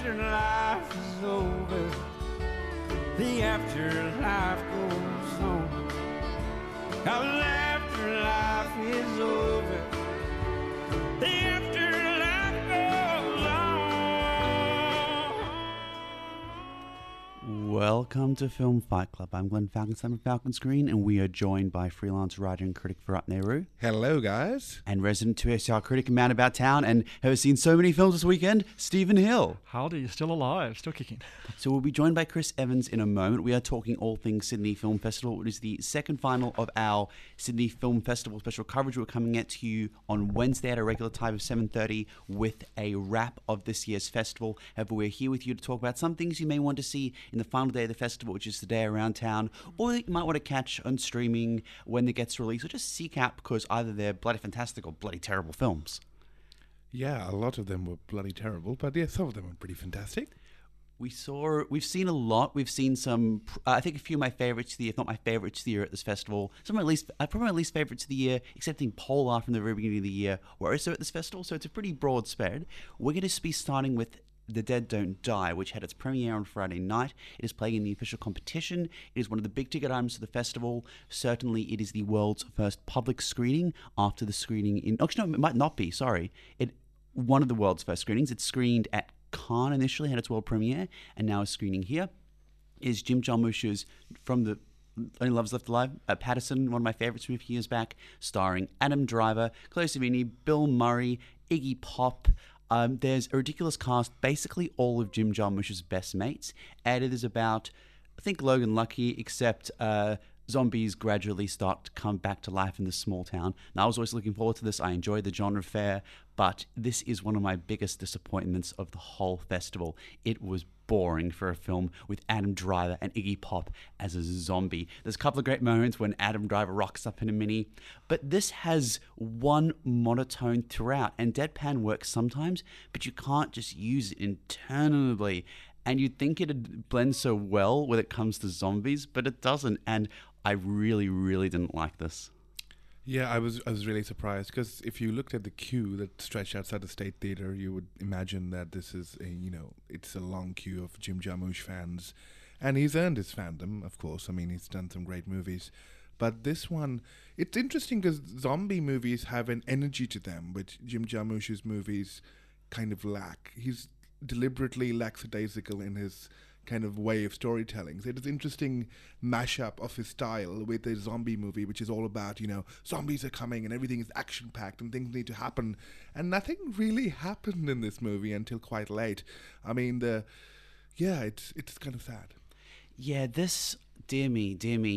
afterlife is over. The afterlife goes on. Our afterlife is over. The afterlife goes on. Welcome to Film Fight Club. I'm Glenn Falcon, Simon Falcon Screen, and we are joined by freelance writer and critic Virat Nehru. Hello, guys. And resident 2SR critic and man about town, and have seen so many films this weekend, Stephen Hill. Howdy, you're still alive, still kicking. So we'll be joined by Chris Evans in a moment. We are talking all things Sydney Film Festival. It is the second final of our Sydney Film Festival special coverage. We're coming at to you on Wednesday at a regular time of 7:30 with a wrap of this year's festival. However, we're here with you to talk about some things you may want to see in the final day of the festival, which is the day around town, or that you might want to catch on streaming when it gets released, or just seek out because either they're bloody fantastic or bloody terrible films. Yeah, a lot of them were bloody terrible, but yeah, some of them were pretty fantastic. We've seen a lot. We've seen some, I think a few of my favorites of the year, if not my favorites of the year at this festival. Some of my least, probably my least favorites of the year, excepting Polar from the very beginning of the year, were also at this festival, so it's a pretty broad spread. We're going to be starting with The Dead Don't Die, which had its premiere on Friday night. It is playing in the official competition. It is one of the big ticket items of the festival. Certainly, it is the world's first public screening after the screening in... Actually, no, it might not be, sorry. One of the world's first screenings. It's screened at Cannes initially, had its world premiere, and now is screening here. Is Jim Jarmusch's from the Only Lovers Left Alive, Patterson, one of my favorites from a few years back, starring Adam Driver, Chloe Sevigny, Bill Murray, Iggy Pop. There's a ridiculous cast, basically all of Jim Jarmusch's best mates, and it is about, I think, Logan Lucky, except zombies gradually start to come back to life in this small town. Now, I was always looking forward to this. I enjoyed the genre fair, but this is one of my biggest disappointments of the whole festival. It was boring for a film with Adam Driver and Iggy Pop as a zombie. There's a couple of great moments when Adam Driver rocks up in a Mini, but this has one monotone throughout, and deadpan works sometimes, but you can't just use it interminably. And you'd think it'd blend so well when it comes to zombies, but it doesn't, and I really, really didn't like this. Yeah, I was really surprised because if you looked at the queue that stretched outside the State Theatre, you would imagine that this is it's a long queue of Jim Jarmusch fans, and he's earned his fandom, of course. I mean, he's done some great movies, but this one, it's interesting because zombie movies have an energy to them, which Jim Jarmusch's movies kind of lack. He's deliberately lackadaisical in his kind of way of storytelling. So it is an interesting mashup of his style with a zombie movie, which is all about, zombies are coming and everything is action-packed and things need to happen. And nothing really happened in this movie until quite late. I mean, it's kind of sad. Yeah, this, dear me,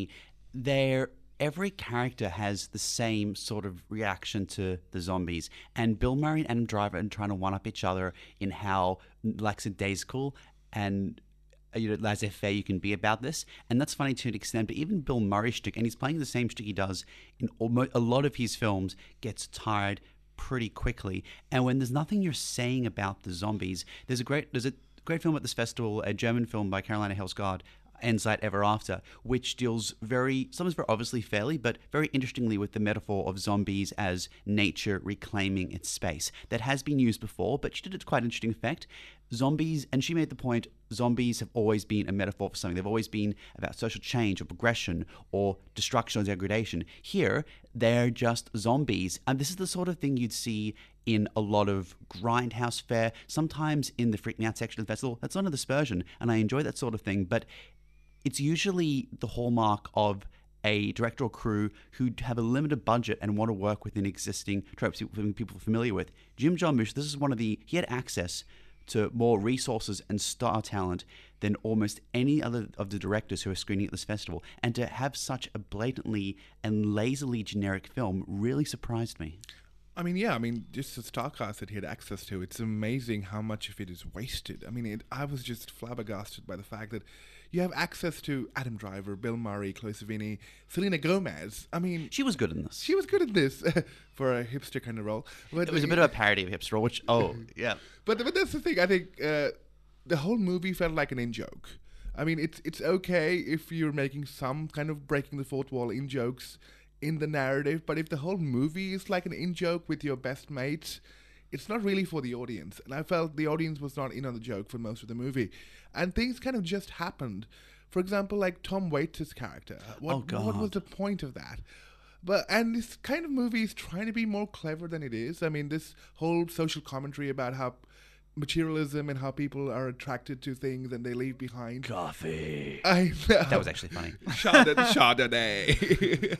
every character has the same sort of reaction to the zombies. And Bill Murray and Adam Driver are trying to one-up each other in how lackadaisical and laissez-faire you can be about this. And that's funny to an extent, but even Bill Murray's shtick, and he's playing the same shtick he does in a lot of his films, gets tired pretty quickly. And when there's nothing you're saying about the zombies, there's a great film at this festival, a German film by Carolina Helsgaard, Endzeit Ever After, which deals sometimes very obviously fairly, but very interestingly with the metaphor of zombies as nature reclaiming its space. That has been used before, but she did it quite an interesting effect. Zombies, and she made the point, zombies have always been a metaphor for something. They've always been about social change or progression or destruction or degradation. Here, they're just zombies. And this is the sort of thing you'd see in a lot of grindhouse fare, sometimes in the Freak Me Out section of the festival. That's not a dispersion, and I enjoy that sort of thing, but it's usually the hallmark of a director or crew who have a limited budget and want to work within existing tropes people are familiar with. Jim Jarmusch, this is he had access to more resources and star talent than almost any other of the directors who are screening at this festival. And to have such a blatantly and lazily generic film really surprised me. Just the star cast that he had access to, it's amazing how much of it is wasted. I was just flabbergasted by the fact that you have access to Adam Driver, Bill Murray, Chloe Sevigny, Selena Gomez. She was good in this. She was good in this for a hipster kind of role. But it was a bit of a parody of hipster role, which, yeah. But that's the thing. I think the whole movie felt like an in-joke. It's okay if you're making some kind of breaking the fourth wall in-jokes in the narrative, but if the whole movie is like an in-joke with your best mates, it's not really for the audience. And I felt the audience was not in on the joke for most of the movie. And things kind of just happened. For example, like Tom Waits' character. What was the point of that? And this kind of movie is trying to be more clever than it is. I mean, this whole social commentary about how materialism and how people are attracted to things and they leave behind Coffee. I know. That was actually funny. Chardonnay.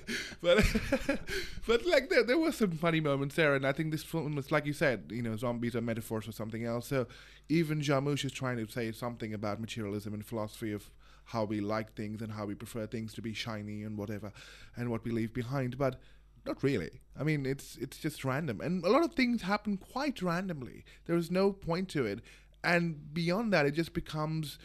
but like there were some funny moments there, and I think this film was, like you said, zombies are metaphors for something else. So even Jarmusch is trying to say something about materialism and philosophy of how we like things and how we prefer things to be shiny and whatever, and what we leave behind. But not really. I mean, it's just random. And a lot of things happen quite randomly. There is no point to it. And beyond that, it just becomes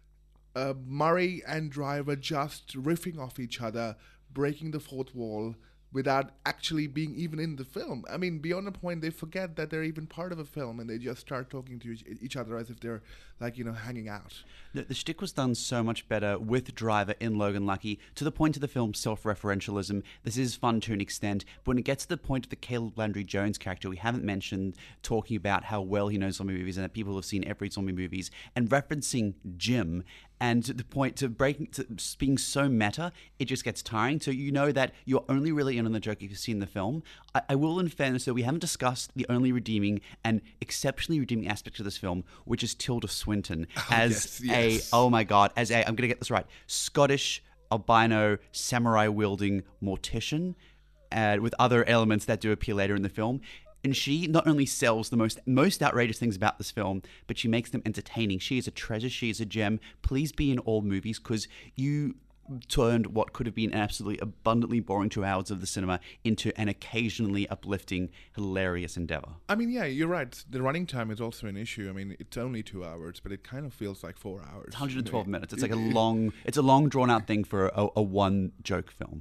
Murray and Driver just riffing off each other, breaking the fourth wall without actually being even in the film. I mean, beyond a point, they forget that they're even part of a film, and they just start talking to each other as if they're, like, hanging out. The shtick was done so much better with Driver in Logan Lucky, to the point of the film's self-referentialism. This is fun to an extent, but when it gets to the point of the Caleb Landry Jones character, we haven't mentioned talking about how well he knows zombie movies and that people have seen every zombie movies, and referencing Jim, and to the point to being so meta, it just gets tiring. So you know that you're only really in on the joke if you've seen the film. I will, in fairness, though, we haven't discussed the only redeeming and exceptionally redeeming aspect of this film, which is Tilda Swinton as I'm going to get this right, Scottish albino samurai wielding mortician, with other elements that do appear later in the film. And she not only sells the most outrageous things about this film, but she makes them entertaining. She is a treasure. She is a gem. Please be in all movies, because you turned what could have been an absolutely abundantly boring 2 hours of the cinema into an occasionally uplifting, hilarious endeavor. I mean, yeah, you're right. The running time is also an issue. I mean, it's only 2 hours, but it kind of feels like 4 hours. It's 112 minutes. It's like a long drawn-out thing for a one-joke film.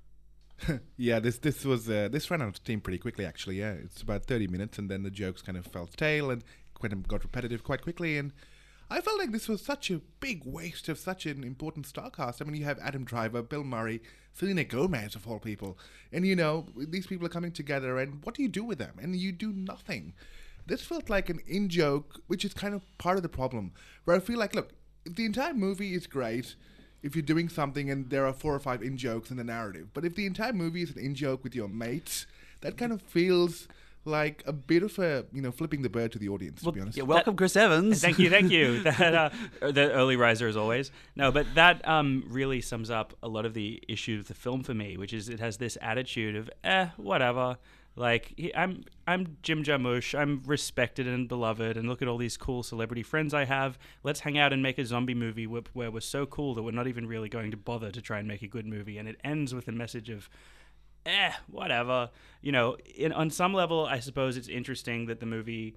Yeah, this ran out of steam pretty quickly, actually. Yeah, it's about 30 minutes, and then the jokes kind of fell stale and got repetitive quite quickly. And I felt like this was such a big waste of such an important star cast. I mean, you have Adam Driver, Bill Murray, Selena Gomez, of all people. And, these people are coming together, and what do you do with them? And you do nothing. This felt like an in-joke, which is kind of part of the problem, where I feel like, look, if the entire movie is great if you're doing something and there are 4 or 5 in-jokes in the narrative. But if the entire movie is an in-joke with your mates, that kind of feels like a bit of a, flipping the bird to the audience, to be honest. Yeah, welcome, Chris Evans. Thank you. That, the early riser as always. No, but that really sums up a lot of the issue of the film for me, which is it has this attitude of, whatever. Like, I'm Jim Jarmusch, I'm respected and beloved, and look at all these cool celebrity friends I have. Let's hang out and make a zombie movie where we're so cool that we're not even really going to bother to try and make a good movie. And it ends with a message of, whatever. On some level, I suppose it's interesting that the movie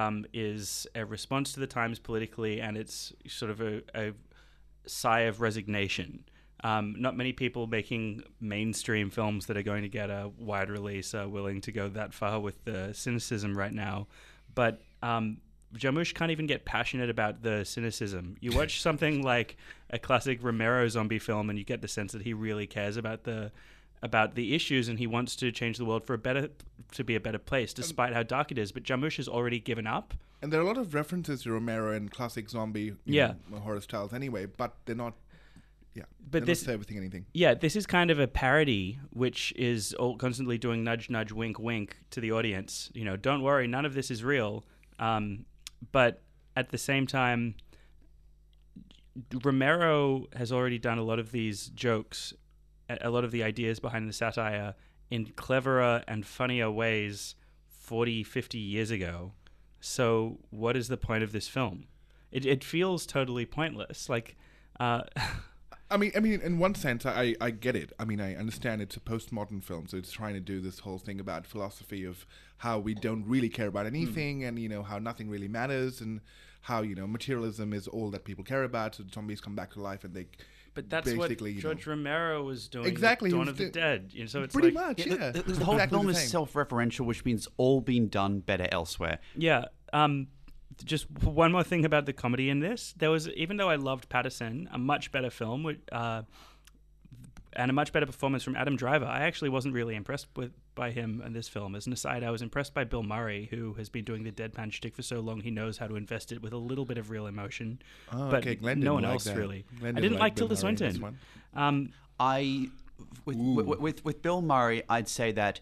is a response to the times politically, and it's sort of a sigh of resignation. Not many people making mainstream films that are going to get a wide release are willing to go that far with the cynicism right now. But Jarmusch can't even get passionate about the cynicism. You watch something like a classic Romero zombie film, and you get the sense that he really cares about the issues, and he wants to change the world to be a better place, despite how dark it is. But Jarmusch has already given up. And there are a lot of references to Romero and classic zombie horror styles anyway, but they're not. Yeah, but this anything. Yeah, this is kind of a parody, which is all constantly doing nudge, nudge, wink, wink to the audience. Don't worry, none of this is real. But at the same time, Romero has already done a lot of these jokes, a lot of the ideas behind the satire in cleverer and funnier ways 40, 50 years ago. So what is the point of this film? It feels totally pointless. Like... I mean, in one sense, I get it. I mean, I understand it's a postmodern film, so it's trying to do this whole thing about philosophy of how we don't really care about anything, and how nothing really matters, and how materialism is all that people care about. So zombies come back to life, and they. But that's what George Romero was doing. Exactly, Dawn of the Dead. So it's pretty like, much, yeah. The whole film is self-referential, which means all being done better elsewhere. Yeah. Just one more thing about the comedy in this. There was, even though I loved Patterson, a much better film, and a much better performance from Adam Driver. I actually wasn't really impressed by him in this film. As an aside, I was impressed by Bill Murray, who has been doing the deadpan shtick for so long. He knows how to invest it with a little bit of real emotion. Oh, but okay. Glenn no didn't one like else that. really. Glenn I didn't didn't like Bill Tilda Murray in this Swinton. one. With Bill Murray, I'd say that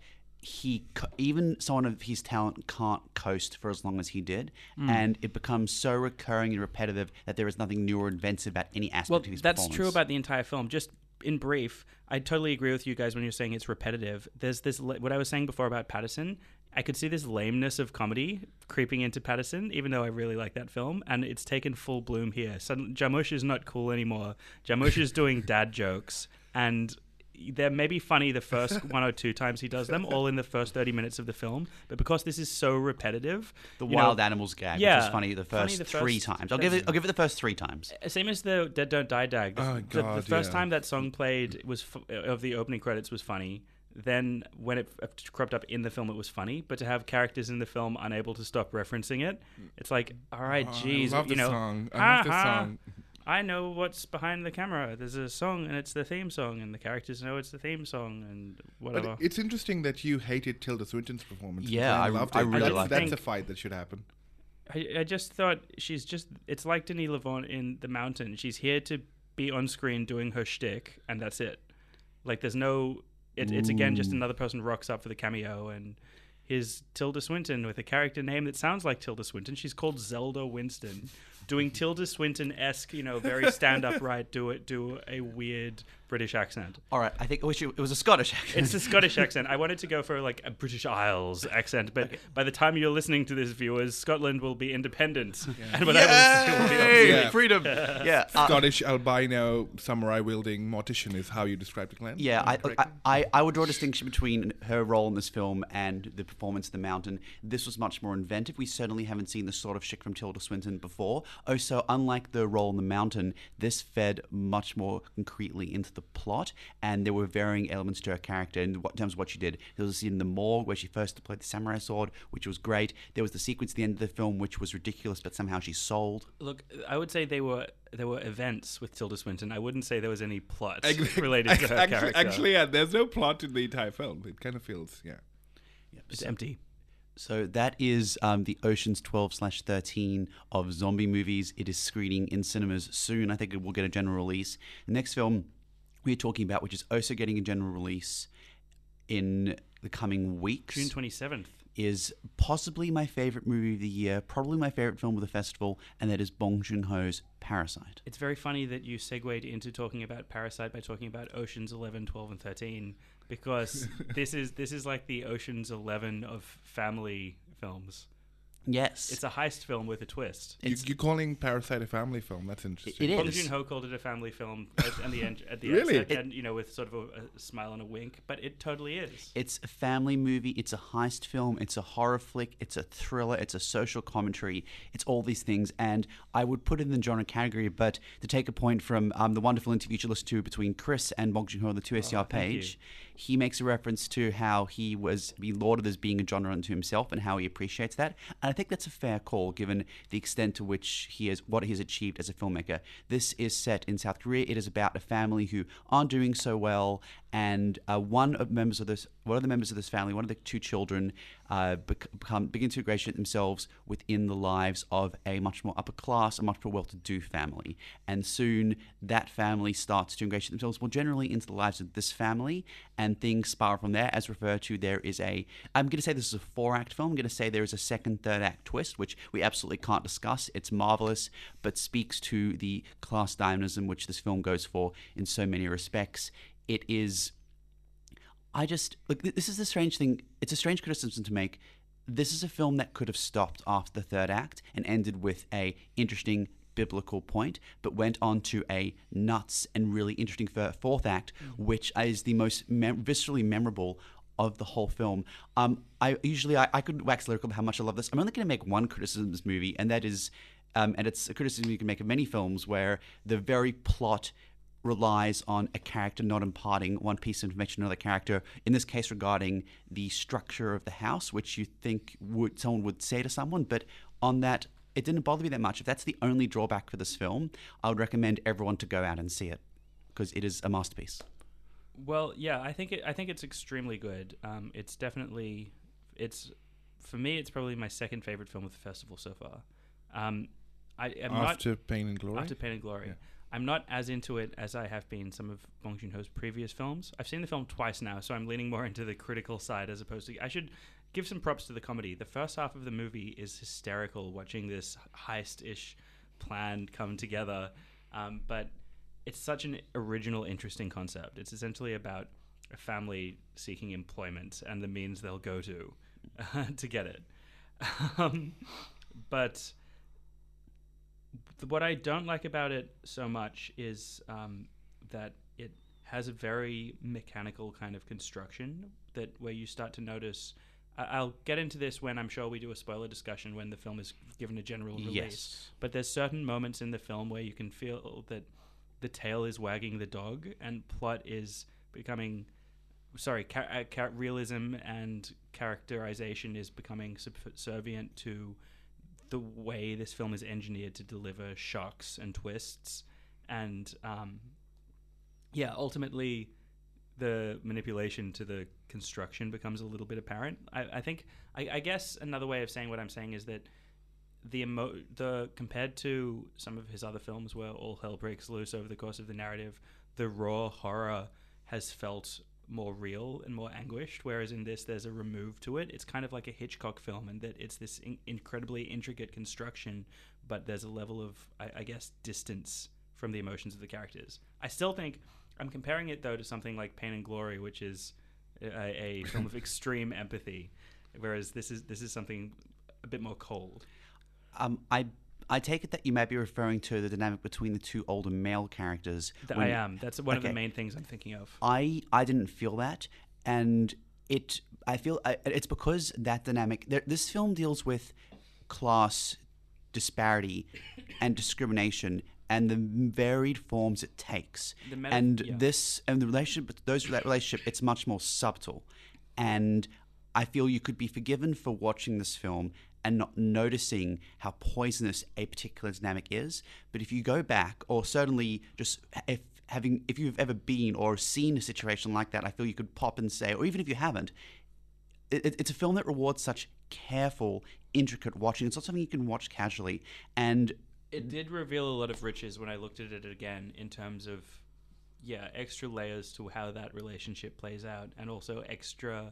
even someone of his talent can't coast for as long as he did, and it becomes so recurring and repetitive that there is nothing new or inventive about any aspect Well, of his that's performance. true about the entire film. Just in brief, I totally agree with you guys when you're saying it's repetitive. There's this, what I was saying before about Patterson, I could see this lameness of comedy creeping into Patterson, even though I really like that film, and it's taken full bloom here. Suddenly, Jarmusch is not cool anymore. Jarmusch is doing dad jokes, and they're maybe funny the first one or two times he does them, all in the first 30 minutes of the film. But because this is so repetitive, The wild animals gag, which was funny the first three times. I'll give it the first 3 times. Same as the Dead Don't Die Dag. Oh, The God, first yeah. time that song played was of the opening credits was funny. Then when it cropped up in the film, it was funny. But to have characters in the film unable to stop referencing it, it's like, all right, geez, I love you this know, song. I love this song. I know what's behind the camera. There's a song, and it's the theme song, and the characters know it's the theme song, and whatever. But it's interesting that you hated Tilda Swinton's performance. Yeah, I loved it. I really that's, liked that's it. a fight that should happen. I just thought it's like Denis Lavant in The Mountain. She's here to be on screen doing her shtick, and that's it. Like, there's no... It's again just another person rocks up for the cameo, and here's Tilda Swinton with a character name that sounds like Tilda Swinton. She's called Zelda Winston, doing Tilda Swinton-esque, very stand upright, do a weird British accent. All right, I think it was a Scottish accent. It's a Scottish accent. I wanted to go for like a British Isles accent, but by the time you're listening to this, viewers, Scotland will be independent, and whatever will be Yay, Yeah. freedom. Yeah, Scottish albino samurai wielding mortician is how you described it, Glenn. Yeah, Correctly? I would draw a distinction between her role in this film and the performance in The Mountain. This was much more inventive. We certainly haven't seen this sort of shtick from Tilda Swinton before. Oh, so unlike the role in The Mountain, this fed much more concretely into the plot, and there were varying elements to her character in terms of what she did. There was a scene in the morgue where she first deployed the samurai sword, which was great. There was the sequence at the end of the film, which was ridiculous, but somehow she sold. Look, I would say there were events with Tilda Swinton. I wouldn't say there was any plot Actually- related to her character. Actually, yeah, there's no plot in the entire film. It kind of feels, yeah. It's empty. So that is the Ocean's 12/13 of zombie movies. It is screening in cinemas soon. I think it will get a general release. The next film we're talking about, which is also getting a general release in the coming weeks, June 27th. is possibly my favorite movie of the year, probably my favorite film of the festival, and that is Bong Joon-ho's Parasite. It's very funny that you segued into talking about Parasite by talking about Oceans 11, 12, and 13, because this is like the Oceans 11 of family films. Yes. It's a heist film with a twist. You're calling Parasite a family film. That's interesting. It Bong is. Joon-ho called it a family film at the end, Really? outset, and with sort of a smile and a wink, but it totally is. It's a family movie. It's a heist film. It's a horror flick. It's a thriller. It's a social commentary. It's all these things. And I would put it in the genre category, but to take a point from the wonderful interview you should listen to between Chris and Bong Joon-ho on the 2SER page, he makes a reference to how he lauded as being a genre unto himself and how he appreciates that. And I think that's a fair call given the extent to which what he has achieved as a filmmaker. This is set in South Korea. It is about a family who aren't doing so well, and one of the members of this family, one of the 2 children, begin to ingratiate themselves within the lives of a much more upper class, a much more well-to-do family. And soon that family starts to ingratiate themselves more generally into the lives of this family, and things spiral from there. As referred to, I'm going to say this is a 4-act film. I'm going to say there is a second, third act twist, which we absolutely can't discuss. It's marvelous, but speaks to the class dynamism which this film goes for in so many respects. It is... this is the strange thing. It's a strange criticism to make. This is a film that could have stopped after the third act and ended with a interesting biblical point, but went on to a nuts and really interesting fourth act, which is the most viscerally memorable of the whole film. I could wax lyrical about how much I love this. I'm only going to make one criticism of this movie, and that is, and it's a criticism you can make of many films where the very plot relies on a character not imparting one piece of information to another character, in this case regarding the structure of the house, which you think someone would say to someone, but on that, it didn't bother me that much. If that's the only drawback for this film, I would recommend everyone to go out and see it, because it is a masterpiece. Well, yeah, I think it's extremely good. It's definitely for me. It's probably my second favorite film of the festival so far. I am After Pain and Glory. not after Pain and Glory. Yeah. I'm not as into it as I have been some of Bong Joon-ho's previous films. I've seen the film twice now, so I'm leaning more into the critical side as opposed to. I should give some props to the comedy. The first half of the movie is hysterical, watching this heist-ish plan come together, but it's such an original, interesting concept. It's essentially about a family seeking employment and the means they'll go to to get it. But what I don't like about it so much is that it has a very mechanical kind of construction that where you start to notice. I'll get into this when I'm sure we do a spoiler discussion when the film is given a general release. Yes. But there's certain moments in the film where you can feel that the tail is wagging the dog and plot is becoming realism and characterization is becoming subservient to the way this film is engineered to deliver shocks and twists. And ultimately the manipulation to the construction becomes a little bit apparent. I guess another way of saying what I'm saying is that the compared to some of his other films where all hell breaks loose over the course of the narrative, the raw horror has felt more real and more anguished, whereas in this there's a remove to it. It's kind of like a Hitchcock film in that it's this incredibly intricate construction, but there's a level of, I guess, distance from the emotions of the characters. I still think I'm comparing it though to something like Pain and Glory, which is a film of extreme empathy, whereas this is something a bit more cold. I take it that you might be referring to the dynamic between the two older male characters. I am. That's one of the main things I'm thinking of. I didn't feel that, and I feel it's because that dynamic. This film deals with class disparity and discrimination and the varied forms it takes. The relationship, that relationship, it's much more subtle, and I feel you could be forgiven for watching this film and not noticing how poisonous a particular dynamic is. But if you go back, or certainly just if you've ever been or seen a situation like that, I feel you could pop and say, or even if you haven't, it's a film that rewards such careful, intricate watching. It's not something you can watch casually. And it did reveal a lot of riches when I looked at it again in terms of, extra layers to how that relationship plays out, and also extra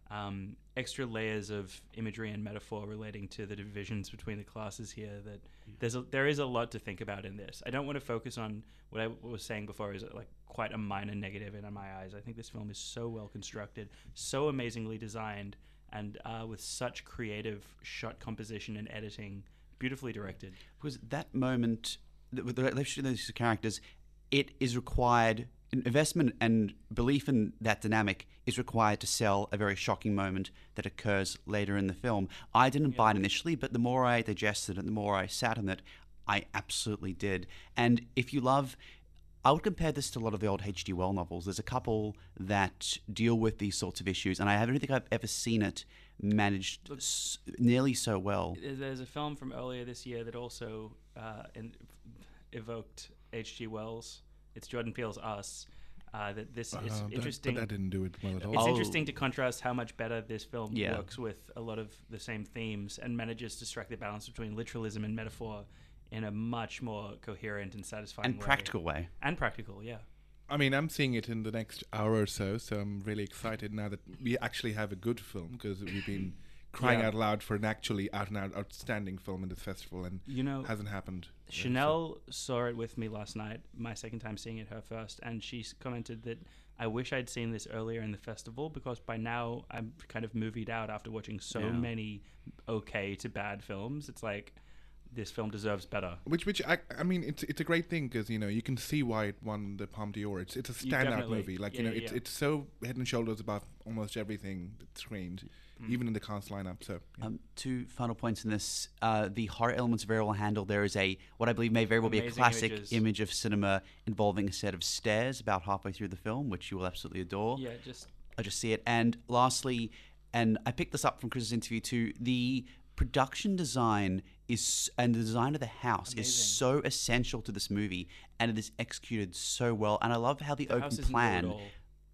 layers of imagery and metaphor relating to the divisions between the classes here. That there is a lot to think about in this. I don't want to focus on what I was saying before is like quite a minor negative in my eyes. I think this film is so well constructed, so amazingly designed, and with such creative shot composition and editing, beautifully directed. Because that moment with the relationship of those characters, it is required. Investment and belief in that dynamic is required to sell a very shocking moment that occurs later in the film. I didn't buy it initially, but the more I digested it, the more I sat on it, I absolutely did. And if you love, I would compare this to a lot of the old H.G. Wells novels. There's a couple that deal with these sorts of issues, and I don't think I've ever seen it managed nearly so well. There's a film from earlier this year that also evoked H.G. Wells. It's Jordan Peele's Us. That this is interesting. But that didn't do it well at all. It's interesting to contrast how much better this film works with a lot of the same themes and manages to strike the balance between literalism and metaphor in a much more coherent and satisfying and practical way. And practical, yeah. I mean, I'm seeing it in the next hour or so I'm really excited now that we actually have a good film, because we've been crying out loud for an actually out-and-out outstanding film in this festival, and hasn't happened. Chanel saw it with me last night, my second time seeing it, her first, and she commented that I wish I'd seen this earlier in the festival, because by now I'm kind of movied out after watching so many okay to bad films. It's like, this film deserves better. Which I mean, it's a great thing, because you can see why it won the Palme d'Or. It's a standout movie. Like it's so head and shoulders above almost everything that's screened, even in the cast lineup. So two final points in this: the horror elements are very well handled. There is what I believe may very well be a classic image of cinema involving a set of stairs about halfway through the film, which you will absolutely adore. Yeah, I just see it. And lastly, and I picked this up from Chris's interview too, the production design and the design of the house is so essential to this movie, and it is executed so well. And I love how the open plan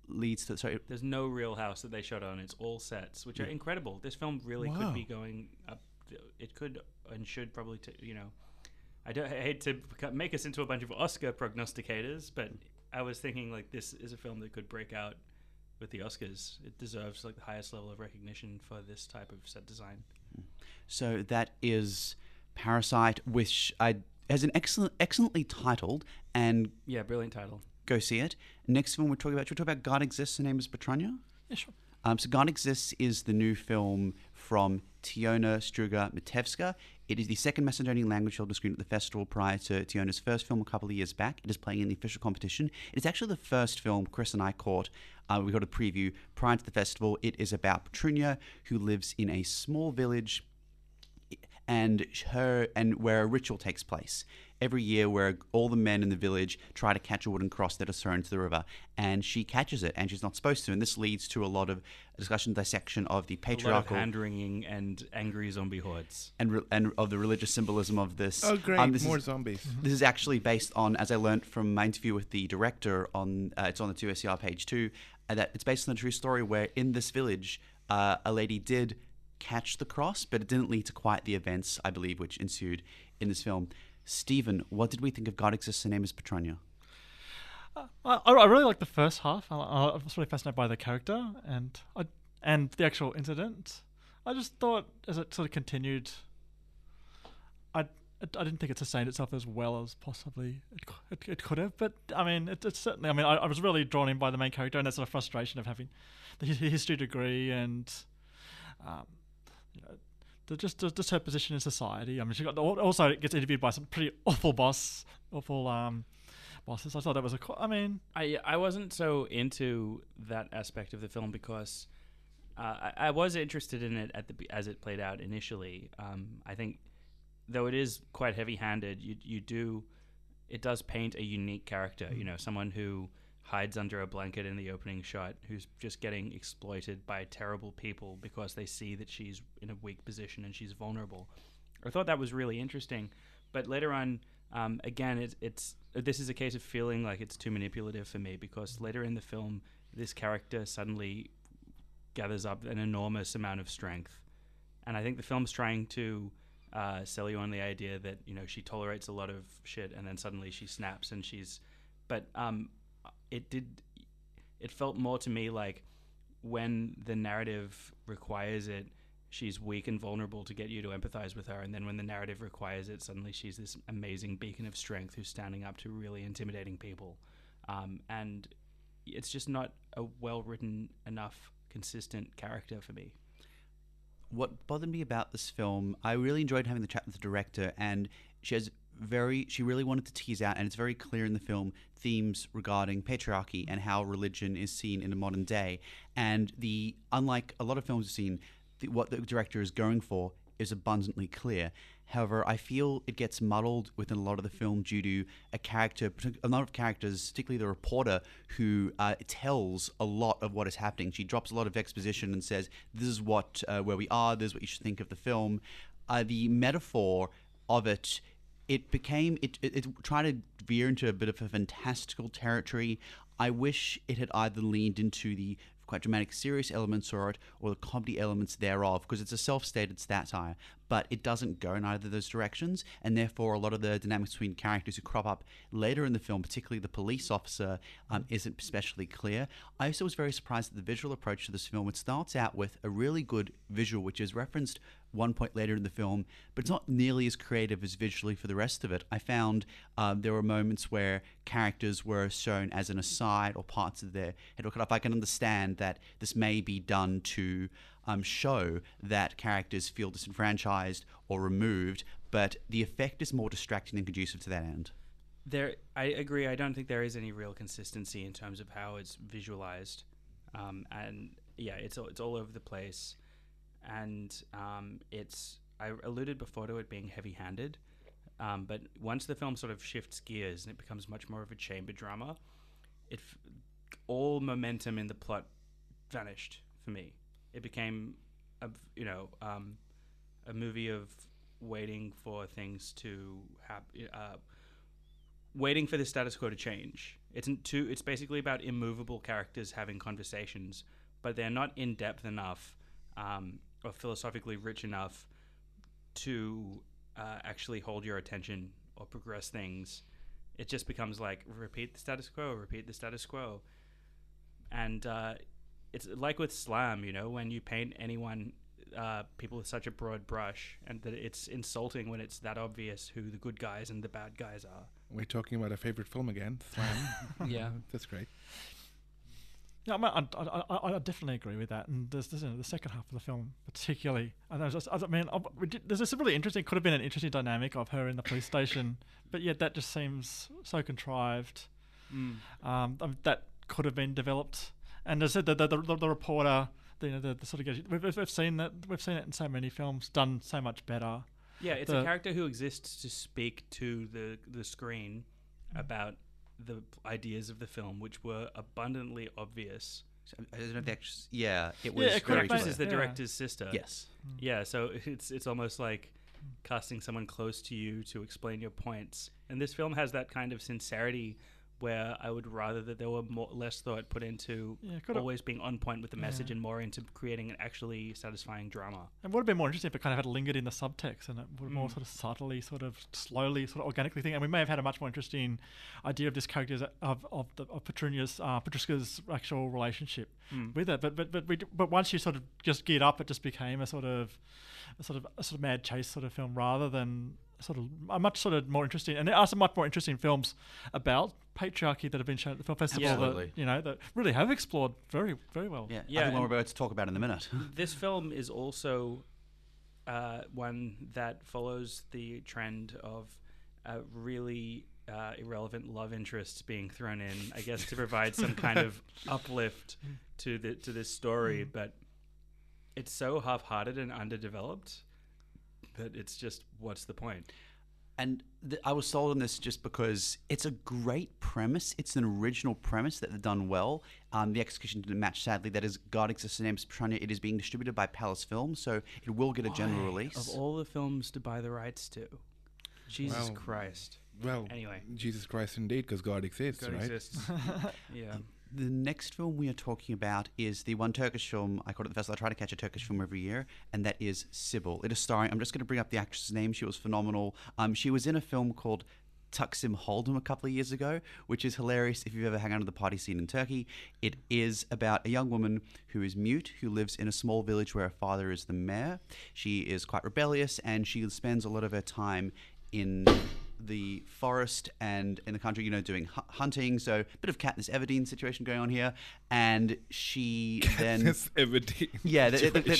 leads to sorry. There's no real house that they shot on. It's all sets, which are incredible. This film really could Wow. be going up. It could and should probably, I hate to make us into a bunch of Oscar prognosticators, but I was thinking like this is a film that could break out with the Oscars. It deserves like the highest level of recognition for this type of set design. So that is Parasite, which has an excellently titled, and Yeah, brilliant title. go see it. Next film we're talking about. Should we talk about God Exists? Her name is Petrania. Yeah, sure. So God Exists is the new film from Tiona Struga-Mitevska. It is the second Macedonian language film to screen at the festival prior to Tiona's first film a couple of years back. It is playing in the official competition. It's actually the first film Chris and I caught. We got a preview prior to the festival. It is about Petrunia, who lives in a small village and where a ritual takes place every year, where all the men in the village try to catch a wooden cross that is thrown into the river, and she catches it, and she's not supposed to, and this leads to a lot of discussion, dissection of the A lot of patriarchal hand-wringing and angry zombie hordes. and of the religious symbolism of this. Oh, great! This More is, zombies. This is actually based on, as I learned from my interview with the director on it's on the 2SCR page 2, that it's based on a true story where in this village a lady did catch the cross, but it didn't lead to quite the events, I believe, which ensued in this film. Stephen, what did we think of God Exists? Her name is Petrania. I really liked the first half. I was really fascinated by the character and the actual incident. I just thought as it sort of continued, I didn't think it sustained itself as well as possibly it could have. But I mean, it's certainly. I mean, I was really drawn in by the main character and that sort of frustration of having the history degree and, just her position in society. I mean, she also gets interviewed by some pretty awful bosses. I thought that was I wasn't so into that aspect of the film because I was interested in it as it played out initially. I think though it is quite heavy-handed, it does paint a unique character. Someone who hides under a blanket in the opening shot, who's just getting exploited by terrible people because they see that she's in a weak position and she's vulnerable. I thought that was really interesting, but later on, again, this is a case of feeling like it's too manipulative for me because later in the film, this character suddenly gathers up an enormous amount of strength, and I think the film's trying to sell you on the idea that she tolerates a lot of shit and then suddenly she snaps and it felt more to me like when the narrative requires it, she's weak and vulnerable to get you to empathize with her, and then when the narrative requires it, suddenly she's this amazing beacon of strength who's standing up to really intimidating people, and it's just not a well-written enough consistent character for me. What bothered me about this film, I really enjoyed having the chat with the director, and she really wanted to tease out, and it's very clear in the film, themes regarding patriarchy and how religion is seen in the modern day. And unlike a lot of films we've seen, what the director is going for is abundantly clear. However, I feel it gets muddled within a lot of the film due to a lot of characters, particularly the reporter, who tells a lot of what is happening. She drops a lot of exposition and says, "This is where we are. This is what you should think of the film." The metaphor of it tried to veer into a bit of a fantastical territory. I wish it had either leaned into the quite dramatic, serious elements or the comedy elements thereof, because it's a self-stated satire, but it doesn't go in either of those directions, and therefore a lot of the dynamics between characters who crop up later in the film, particularly the police officer, isn't especially clear. I also was very surprised at the visual approach to this film. It starts out with a really good visual, which is referenced one point later in the film, but it's not nearly as creative as visually for the rest of it. I found there were moments where characters were shown as an aside or parts of their head were cut off. I can understand that this may be done to show that characters feel disenfranchised or removed, but the effect is more distracting and conducive to that end. I agree. I don't think there is any real consistency in terms of how it's visualized, and yeah, it's all over the place. And I alluded before to it being heavy-handed, but once the film sort of shifts gears and it becomes much more of a chamber drama, all momentum in the plot vanished for me. It became a movie of waiting for things to happen, waiting for the status quo to change, It's basically about immovable characters having conversations, but they're not in depth enough or philosophically rich enough to actually hold your attention or progress things. It just becomes like repeat the status quo, and it's like with slam. When you paint people with such a broad brush, and that it's insulting when it's that obvious who the good guys and the bad guys are. We're talking about our favorite film again, Slam. Yeah. That's great. Yeah, I definitely agree with that. And there's the second half of the film, particularly. There's this really interesting. Could have been an interesting dynamic of her in the police station, but yet that just seems so contrived. That could have been developed. And as I said, the reporter, the sort of we've seen it in so many films, done so much better. Yeah, it's a character who exists to speak to the screen about the ideas of the film, which were abundantly obvious. I don't know if the actress. Yeah, it was Yeah, very correct. This clear. is the director's sister. Yes. Yeah, so it's almost like casting someone close to you to explain your points. And this film has that kind of sincerity where I would rather that there were less thought put into always being on point with the message and more into creating an actually satisfying drama. It would have been more interesting if it kind of had lingered in the subtext and it would have more sort of subtly, sort of slowly, sort of organically thing. And we may have had a much more interesting idea of this character's of Patriska's actual relationship with it. But once you sort of just geared up, it just became a sort of mad chase sort of film rather than sort of a much sort of more interesting. And there are some much more interesting films about patriarchy that have been shown at the film festival that really have explored very, very well. Yeah, I think one we're about to talk about in a minute. This film is also one that follows the trend of really irrelevant love interests being thrown in, I guess, to provide some kind of uplift to this story. But it's so half-hearted and underdeveloped that it's just, what's the point? And I was sold on this just because it's a great premise. It's an original premise that they've done well. The execution didn't match, sadly. That is God Exists in Names Petronia. It is being distributed by Palace Films, so it will get a general release. Of all the films to buy the rights to. Jesus Christ. Well, anyway. Jesus Christ indeed, because God exists, God right? exists. Yeah. The next film we are talking about is the one Turkish film. I caught it at the festival. I try to catch a Turkish film every year, and that is Sybil. It is starring, I'm just going to bring up the actress's name. She was phenomenal. She was in a film called Taksim Hold'em a couple of years ago, which is hilarious if you've ever hung out at the party scene in Turkey. It is about a young woman who is mute, who lives in a small village where her father is the mayor. She is quite rebellious, and she spends a lot of her time in the forest and in the country, doing hunting. So a bit of Katniss Everdeen situation going on here. And she then... Katniss Everdeen. Yeah,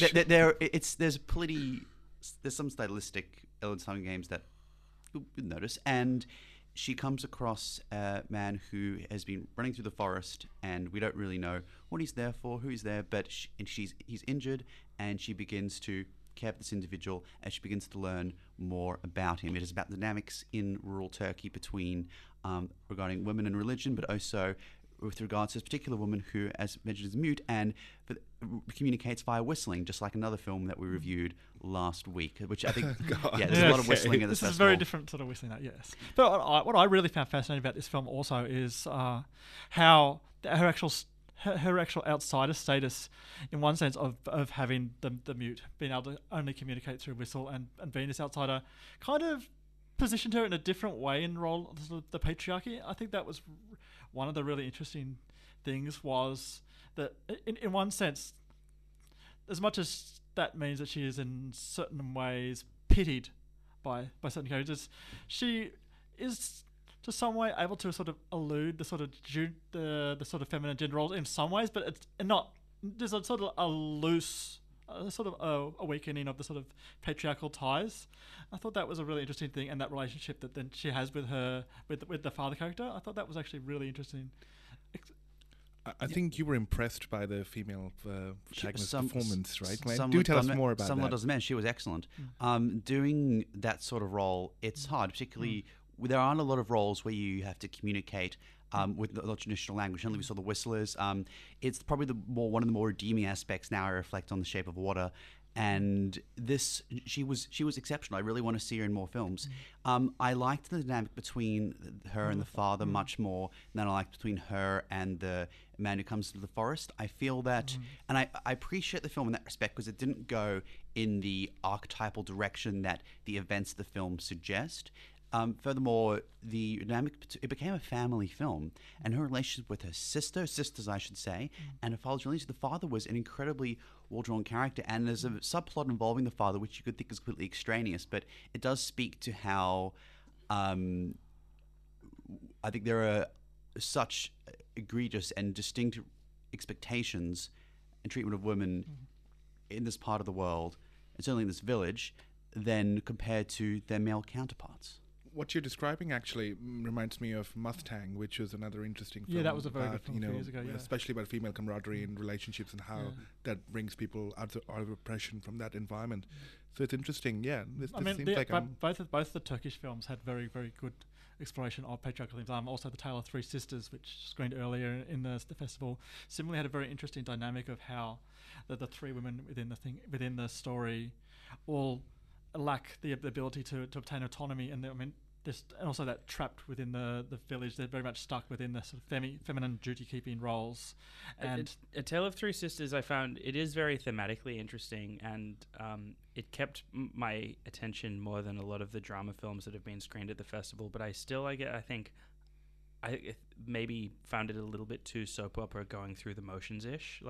there's some stylistic elements in games that you'll notice. And she comes across a man who has been running through the forest, and we don't really know what he's there for, who he's there, but he's injured, and she begins to care for this individual as she begins to learn more about him. It is about the dynamics in rural Turkey between regarding women and religion, but also with regards to this particular woman who, as mentioned, is mute and communicates via whistling, just like another film that we reviewed last week, which I think, there's a lot of whistling at this festival. This is very different sort of whistling, yes. But what I really found fascinating about this film also is how her actual outsider status, in one sense, of having the mute, being able to only communicate through whistle and being this outsider, kind of positioned her in a different way in role of the patriarchy. I think that was one of the really interesting things, was that in one sense, as much as that means that she is in certain ways pitied by certain characters, she is to some way able to sort of elude the sort of the sort of feminine gender roles in some ways, but it's not. There's a sort of a loose, sort of a weakening of the sort of patriarchal ties. I thought that was a really interesting thing, and that relationship that then she has with the father character. I thought that was actually really interesting. I think you were impressed by the female protagonist's performance, right? Some Do tell us more about that. Doesn't man. She was excellent. Doing that sort of role, it's hard, particularly. There aren't a lot of roles where you have to communicate with the traditional language. Only we saw the whistlers. It's probably one of the more redeeming aspects now I reflect on The Shape of Water And this, she was exceptional. I really want to see her in more films. I liked the dynamic between her and the father much more than I liked between her and the man who comes to the forest. I feel that, and I appreciate the film in that respect because it didn't go in the archetypal direction that the events of the film suggest. Furthermore, the dynamic, it became a family film, and her relationship with her sisters, I should say, and her father's relationship. The father was an incredibly well-drawn character, and there's a subplot involving the father, which you could think is completely extraneous, but it does speak to how I think there are such egregious and distinct expectations and treatment of women in this part of the world, and certainly in this village, than compared to their male counterparts. What you're describing actually reminds me of Mustang, which was another interesting film. Yeah, that was a very about, good film a few years ago, yeah. Especially about female camaraderie and relationships and how that brings people out of oppression from that environment. So it's interesting, yeah. This seems like both the Turkish films had very, very good exploration of patriarchal themes. Also, The Tale of Three Sisters, which screened earlier in the festival, similarly had a very interesting dynamic of how the three women within the story all lack the ability to obtain autonomy, and and also that trapped within the village, they're very much stuck within the sort of feminine duty-keeping roles. And A Tale of Three Sisters, I found it is very thematically interesting, and it kept my attention more than a lot of the drama films that have been screened at the festival. But I think I maybe found it a little bit too soap opera, going through the motions-ish,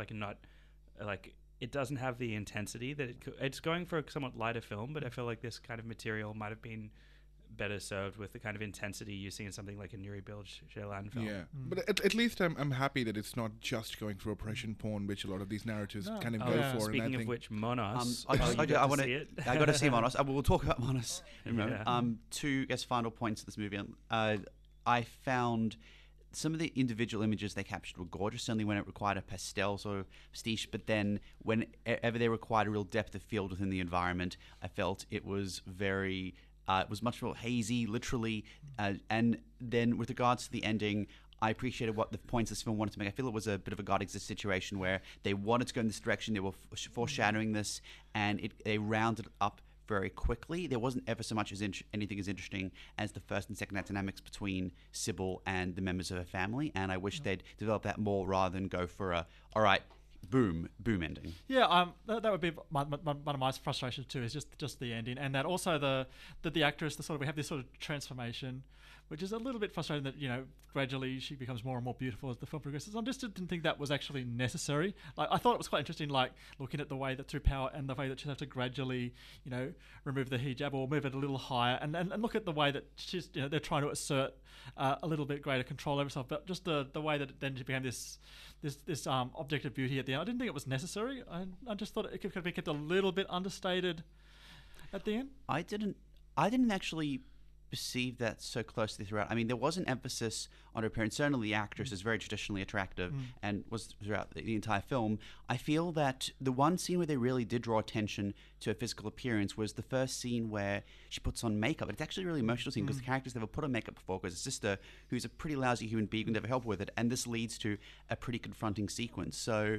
it doesn't have the intensity that it's going for a somewhat lighter film, but I feel like this kind of material might have been better served with the kind of intensity you see in something like a Nuri Bilge Ceylan film. Yeah, but at least I'm happy that it's not just going for oppression porn, which a lot of these narratives kind of go for. Speaking and I of think which, Monos. I got to see Monos. We'll talk about Monos in a moment. Yeah. Two, final points of this movie. I found some of the individual images they captured were gorgeous, certainly when it required a pastel sort of pastiche, but then whenever they required a real depth of field within the environment, I felt it was very... it was much more hazy, literally. And then with regards to the ending, I appreciated what the points this film wanted to make. I feel it was a bit of a God Exists situation where they wanted to go in this direction, they were foreshadowing this, and they rounded it up very quickly. There wasn't ever so much anything as interesting as the first and second act dynamics between Sybil and the members of her family, and I wish they'd develop that more rather than go for a, all right, boom ending. Yeah, that would be one of my frustrations too, is just the ending, and that also the actress, we have this sort of transformation, which is a little bit frustrating, that gradually she becomes more and more beautiful as the film progresses. I just didn't think that was actually necessary. I thought it was quite interesting, looking at the way that through power and the way that she'd have to gradually remove the hijab or move it a little higher, and look at the way that she's they're trying to assert a little bit greater control over herself, but just the way that then she became this object of beauty at the end. I didn't think it was necessary. I just thought it could be kept a little bit understated at the end. I didn't actually perceive that so closely throughout. I mean, there was an emphasis on her appearance. Certainly the actress is very traditionally attractive and was throughout the entire film. I feel that the one scene where they really did draw attention to her physical appearance was the first scene where she puts on makeup. It's actually a really emotional scene because the character's never put on makeup before, because his sister, who's a pretty lousy human being, would never help with it, and this leads to a pretty confronting sequence. So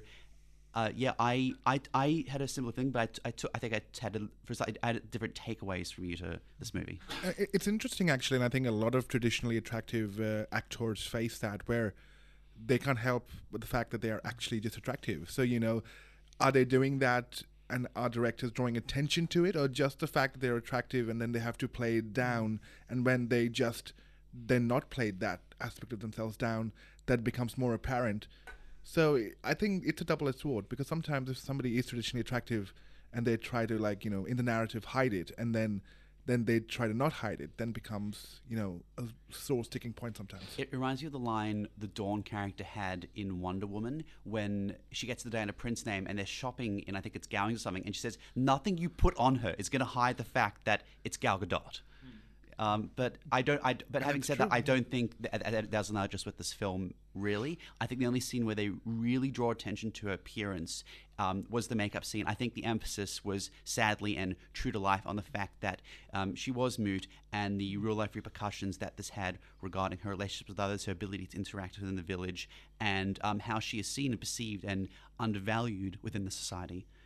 I had a similar thing, but I think I had different takeaways from you to this movie. It's interesting, actually, and I think a lot of traditionally attractive actors face that, where they can't help with the fact that they are actually just attractive. So, are they doing that, and are directors drawing attention to it, or just the fact that they're attractive and then they have to play it down, and when they're not played that aspect of themselves down, that becomes more apparent. So I think it's a double-edged sword, because sometimes if somebody is traditionally attractive and they try to, in the narrative hide it, and then they try to not hide it, then becomes, a sore sticking point sometimes. It reminds me of the line the Dawn character had in Wonder Woman when she gets the Diana Prince name and they're shopping in, I think it's Gowings or something, and she says, nothing you put on her is going to hide the fact that it's Gal Gadot. But having said that, I don't think that there's an just with this film, really. I think the only scene where they really draw attention to her appearance was the makeup scene. I think the emphasis was sadly and true to life on the fact that she was mute, and the real life repercussions that this had regarding her relationships with others, her ability to interact within the village, and how she is seen and perceived and undervalued within the society.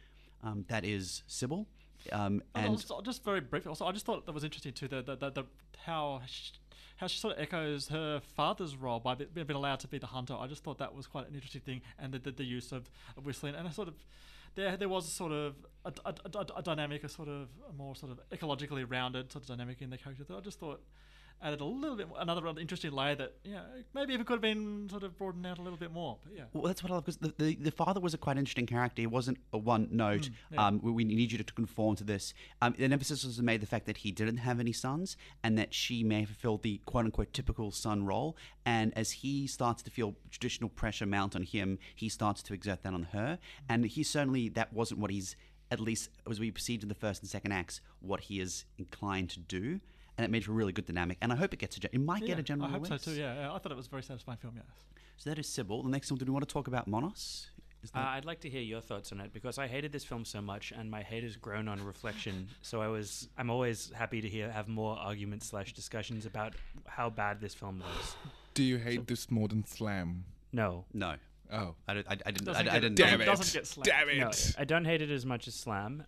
That is Sybil. And And also, just very briefly, also I just thought that was interesting too. The how she sort of echoes her father's role by being allowed to be the hunter. I just thought that was quite an interesting thing, and the use of whistling, and a sort of there was a sort of a dynamic, a sort of a more sort of ecologically rounded sort of dynamic in the character that I just thought added a little bit another rather interesting layer that maybe if it could have been sort of broadened out a little bit more. But yeah. well, that's what I love, because the father was a quite interesting character. He wasn't a one note. We need you to conform to this. An emphasis was made the fact that he didn't have any sons, and that she may have fulfilled the quote unquote typical son role. And as he starts to feel traditional pressure mount on him, he starts to exert that on her. And he certainly, that wasn't what he's, at least as we perceived in the first and second acts, what he is inclined to do. And it made for a really good dynamic. And I hope it gets it might get a general I hope release. so too. Yeah, I thought it was a very satisfying film. Yes. So that is Sybil. The next one, do we want to talk about Monos? Is that... I'd like to hear your thoughts on it, because I hated this film so much, and my hate has grown on reflection. So I'm always happy to have more arguments / discussions about how bad this film was. Do you hate this more than Slam? No. No. Oh. I didn't. Doesn't I get- didn't. Damn doesn't- it. doesn't get slapped. Damn it. No, I don't hate it as much as Slam.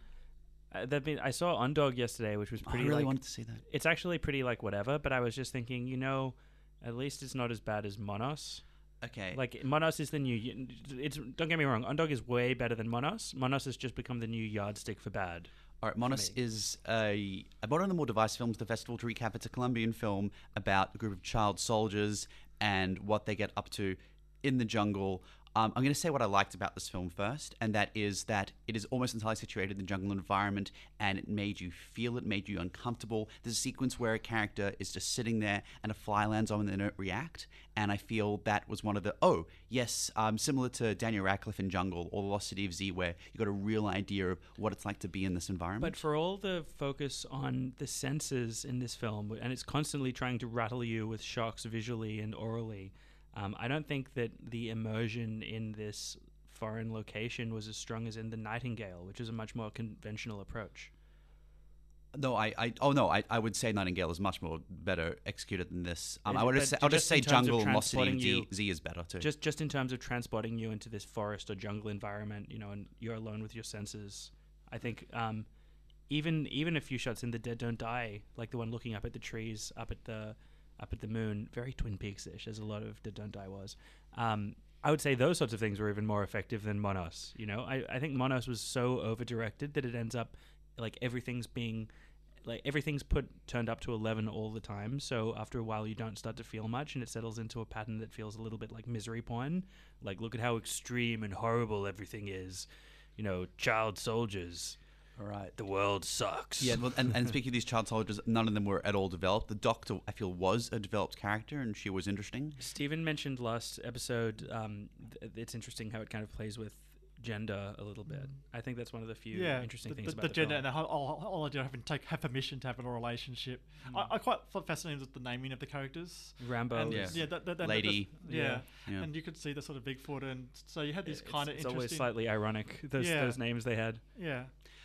I saw Undog yesterday, which was I pretty. really wanted to see that. It's actually pretty whatever, but I was just thinking, at least it's not as bad as Monos. Okay. Like Monos is the new. Don't get me wrong, Undog is way better than Monos. Monos has just become the new yardstick for bad. All right, Monos me. is one of the more device films at the festival. To recap, it's a Colombian film about a group of child soldiers and what they get up to in the jungle. I'm going to say what I liked about this film first, and that is that it is almost entirely situated in the jungle environment, and it made you feel it, made you uncomfortable. There's a sequence where a character is just sitting there and a fly lands on them and they don't react, and I feel that was one of the, similar to Daniel Radcliffe in Jungle or The Lost City of Z, where you got a real idea of what it's like to be in this environment. But for all the focus on the senses in this film, and it's constantly trying to rattle you with shocks visually and orally, I don't think that the immersion in this foreign location was as strong as in The Nightingale, which is a much more conventional approach. No, I would say Nightingale is much more better executed than this. Is I it? would But just say, I'll just just in say terms of Jungle and Lost City of transporting Z is better too. Just in terms of transporting you into this forest or jungle environment, and you're alone with your senses. I think even a few shots in The Dead Don't Die, like the one looking up at the trees, up at the moon, very Twin Peaks-ish, as a lot of Dead Don't Die was. I would say those sorts of things were even more effective than Monos. I think Monos was so over-directed that it ends up like everything's turned up to 11 all the time. So after a while, you don't start to feel much, and it settles into a pattern that feels a little bit like misery porn. Like, look at how extreme and horrible everything is. Child soldiers. All right. The world sucks. Yeah, well, and speaking of these child soldiers, none of them were at all developed. The Doctor, I feel, was a developed character, and she was interesting. Stephen mentioned last episode, it's interesting how it kind of plays with gender a little bit. I think that's one of the few interesting things about the gender film. and the whole idea of have permission to have a relationship. I quite fascinated with the naming of the characters. Rambo. And, Yeah. Lady. Yeah. Yeah. And you could see the sort of Bigfoot, and so you had this kind of It's interesting. always slightly ironic, those names they had. Yeah.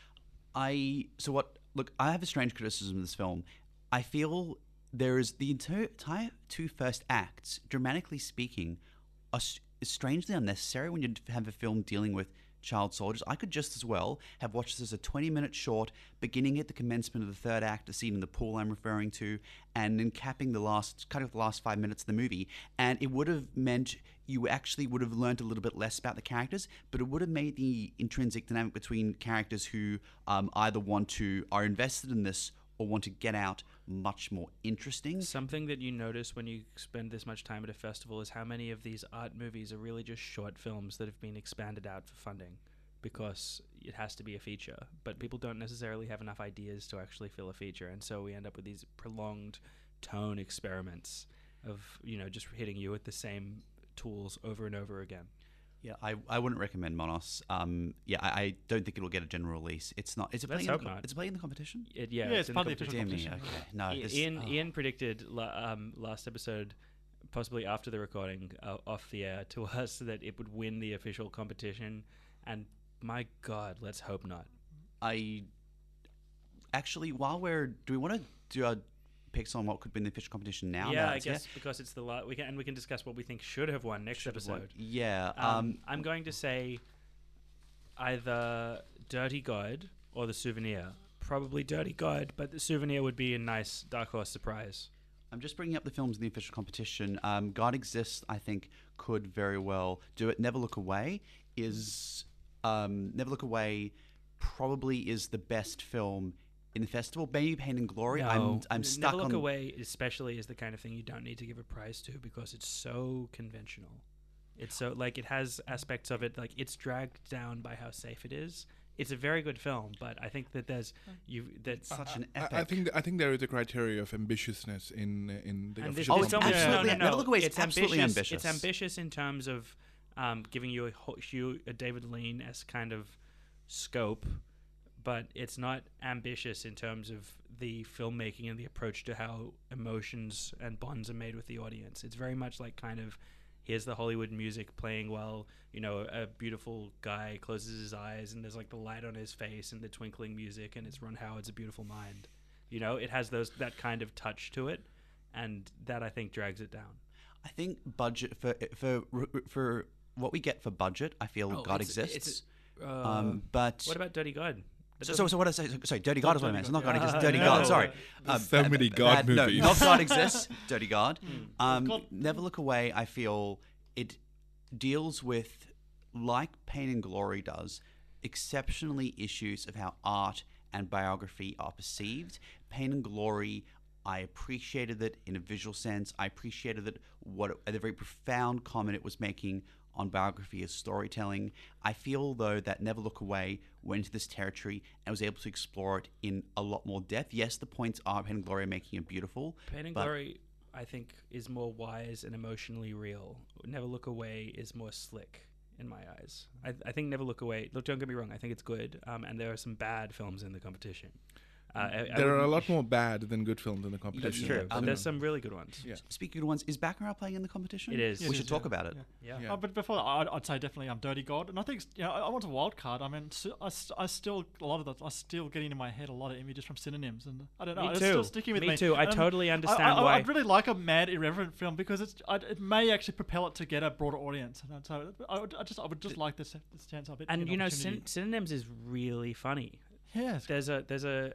I have a strange criticism of this film. I feel there is the entire two first acts, dramatically speaking, are strangely unnecessary when you have a film dealing with child soldiers. I could just as well have watched this as a 20-minute short, beginning at the commencement of the third act, the scene in the pool I'm referring to, and then cutting off the last 5 minutes of the movie. And it would have meant you actually would have learned a little bit less about the characters, but it would have made the intrinsic dynamic between characters who either are invested in this or want to get out much more interesting. Something that you notice when you spend this much time at a festival is how many of these art movies are really just short films that have been expanded out for funding, because it has to be a feature. But people don't necessarily have enough ideas to actually fill a feature, and so we end up with these prolonged tone experiments of just hitting you with the same tools over and over again. Yeah, I wouldn't recommend Monos. I don't think it'll get a general release. It's not. Is it Let's playing? hope not. It's playing in the competition. It's in part of the competition. official Dear me. competition. Okay. No. Ian predicted last episode, possibly after the recording off the air, to us that it would win the official competition, and my God, let's hope not. I actually, do we want to do our picks on what could win the official competition now? Yeah, Now I it's here? guess because it's the we can discuss what we think should have won next Should have episode. won. Yeah. I'm going to say either Dirty God or The Souvenir. Probably Dirty God, but The Souvenir would be a nice dark horse surprise. I'm just bringing up the films in the official competition. God Exists, I think, could very well do it. Never Look Away is Never Look Away probably is the best film in the festival. Maybe Pain and Glory. No, I'm stuck Never Look on. Away, especially, is the kind of thing you don't need to give a prize to because it's so conventional. It's so like it has aspects of it like it's dragged down by how safe it is. It's a very good film, but I think that that's Such an I epic. think there is a criteria of ambitiousness in the And this, official Oh, it's it's almost, absolutely- no. Never Look Away is It's absolutely ambitious. It's ambitious in terms of giving you a David Lean-esque kind of scope, but it's not ambitious in terms of the filmmaking and the approach to how emotions and bonds are made with the audience. It's very much like kind of here's the Hollywood music playing while, you know, a beautiful guy closes his eyes and there's like the light on his face and the twinkling music and it's Ron Howard's A Beautiful Mind. You know, it has that kind of touch to it, and that I think drags it down. I think budget for what we get for budget. I feel God Exists. But What about Dirty God? so what I say? Sorry, Dirty God is what I meant. So not God Exists. God. Dirty Yeah. God. Sorry. There's so many God movies. No, not God Exists. Dirty God. God- Never Look Away. I feel it deals with, like Pain and Glory does, exceptionally issues of how art and biography are perceived. Pain and Glory, I appreciated it in a visual sense. I appreciated it the very profound comment it was making on biography as storytelling. I feel, though, that Never Look Away went into this territory and was able to explore it in a lot more depth. Yes, the points are Pain and Glory are making it beautiful. Pain and but Glory, I think, is more wise and emotionally real. Never Look Away is more slick in my eyes. I think Never Look Away. Look, don't get me wrong. I think it's good, and there are some bad films in the competition. There are a lot more bad than good films in the That's competition. true. Yeah. There's some really good ones. Yeah. Speaking of ones, is Baccarat playing in the competition? It is. We It should is, talk yeah. about it. Yeah. Yeah. But before that, I'd say definitely Dirty God, and I think I want a wild card. I mean, I still I still get into my head a lot of images from synonyms, and I don't know. Me It's too. still sticking with me. Me too. I And totally understand why. I'd really like a mad, irreverent film because it may actually propel it to get a broader audience. And so I would just like this chance of it. And you know, opportunity. synonyms is really funny. Yes. There's a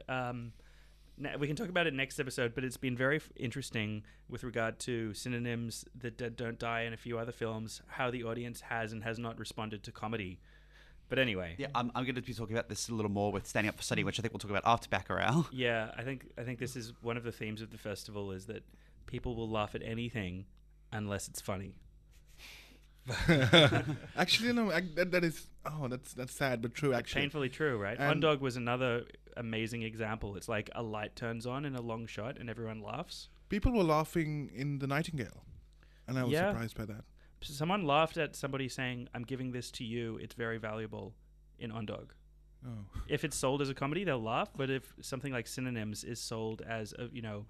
we can talk about it next episode, but it's been very interesting with regard to synonyms, The Dead Don't Die, and a few other films, how the audience has and has not responded to comedy. But anyway, Yeah, I'm going to be talking about this a little more with Standing Up for Study, which I think we'll talk about after Baccarat. yeah, I think this is one of the themes of the festival is that people will laugh at anything unless it's funny. Actually, no. That is. Oh, that's sad, but true. Actually, Painfully true, right? And- Undog was another amazing example. It's like a light turns on in a long shot and everyone laughs. people were laughing in The Nightingale, and I was Yeah. surprised by that. Someone laughed at somebody saying, "I'm giving this to you. It's very valuable." In Undog. Oh, If it's sold as a comedy, they'll laugh. But if something like Synonyms is sold as a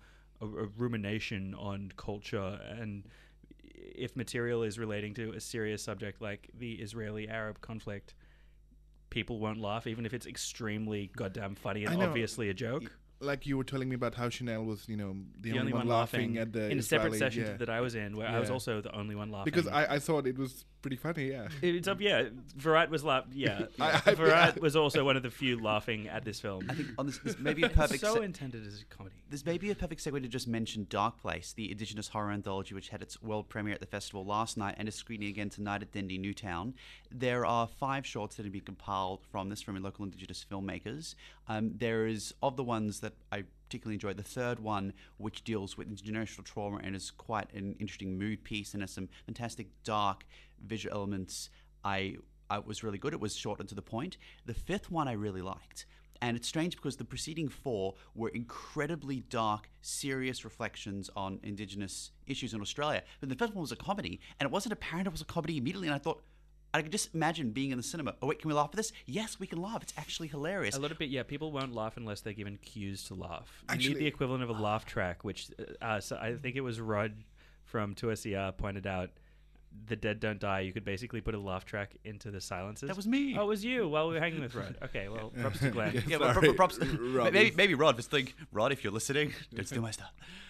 rumination on culture, and if material is relating to a serious subject like the Israeli-Arab conflict, people won't laugh, even if it's extremely goddamn funny I and know. obviously a joke. like you were telling me about how Chanel was, the The only one laughing at the in a separate Israeli- session yeah. that I was in, where I was Yeah. also the only one laughing. Because I thought it was pretty funny. Yeah. It's up, yeah. Virat was yeah. I- Virat was also one of the few laughing at this film. I think on this may be a perfect so se- intended as a comedy. This may be a perfect segue to just mention Dark Place, the Indigenous horror anthology which had its world premiere at the festival last night and is screening again tonight at Dendy Newtown. There are 5 shorts that have been compiled from local Indigenous filmmakers. There is, of the ones that I particularly enjoyed, the third one, which deals with intergenerational trauma and is quite an interesting mood piece and has some fantastic dark visual elements. I was really good. It was short and to the point. The 5th one I really liked. And it's strange because the preceding 4 were incredibly dark, serious reflections on Indigenous issues in Australia. But the 5th one was a comedy, and it wasn't apparent it was a comedy immediately. And I thought, I could just imagine being in the cinema. Oh, wait, can we laugh at this? Yes, we can laugh. It's actually hilarious. A little bit, yeah. People won't laugh unless they're given cues to laugh. You Actually- need the equivalent of a laugh track, which so I think it was Rod from 2SER pointed out. The Dead Don't Die. You could basically put a laugh track into the silences. That was me. Oh, it was you. Well, we were hanging with Rod. Okay, well, props to Glenn. Yeah, but Sorry, props. Rob maybe, is- maybe Rod was thinking, Rod, if you're listening, don't steal my stuff.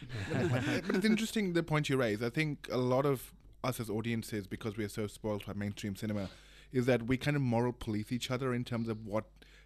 But it's interesting the point you raise. I think a lot of us as audiences, because we are so spoiled by mainstream cinema, is that we kind of moral police each other in terms of what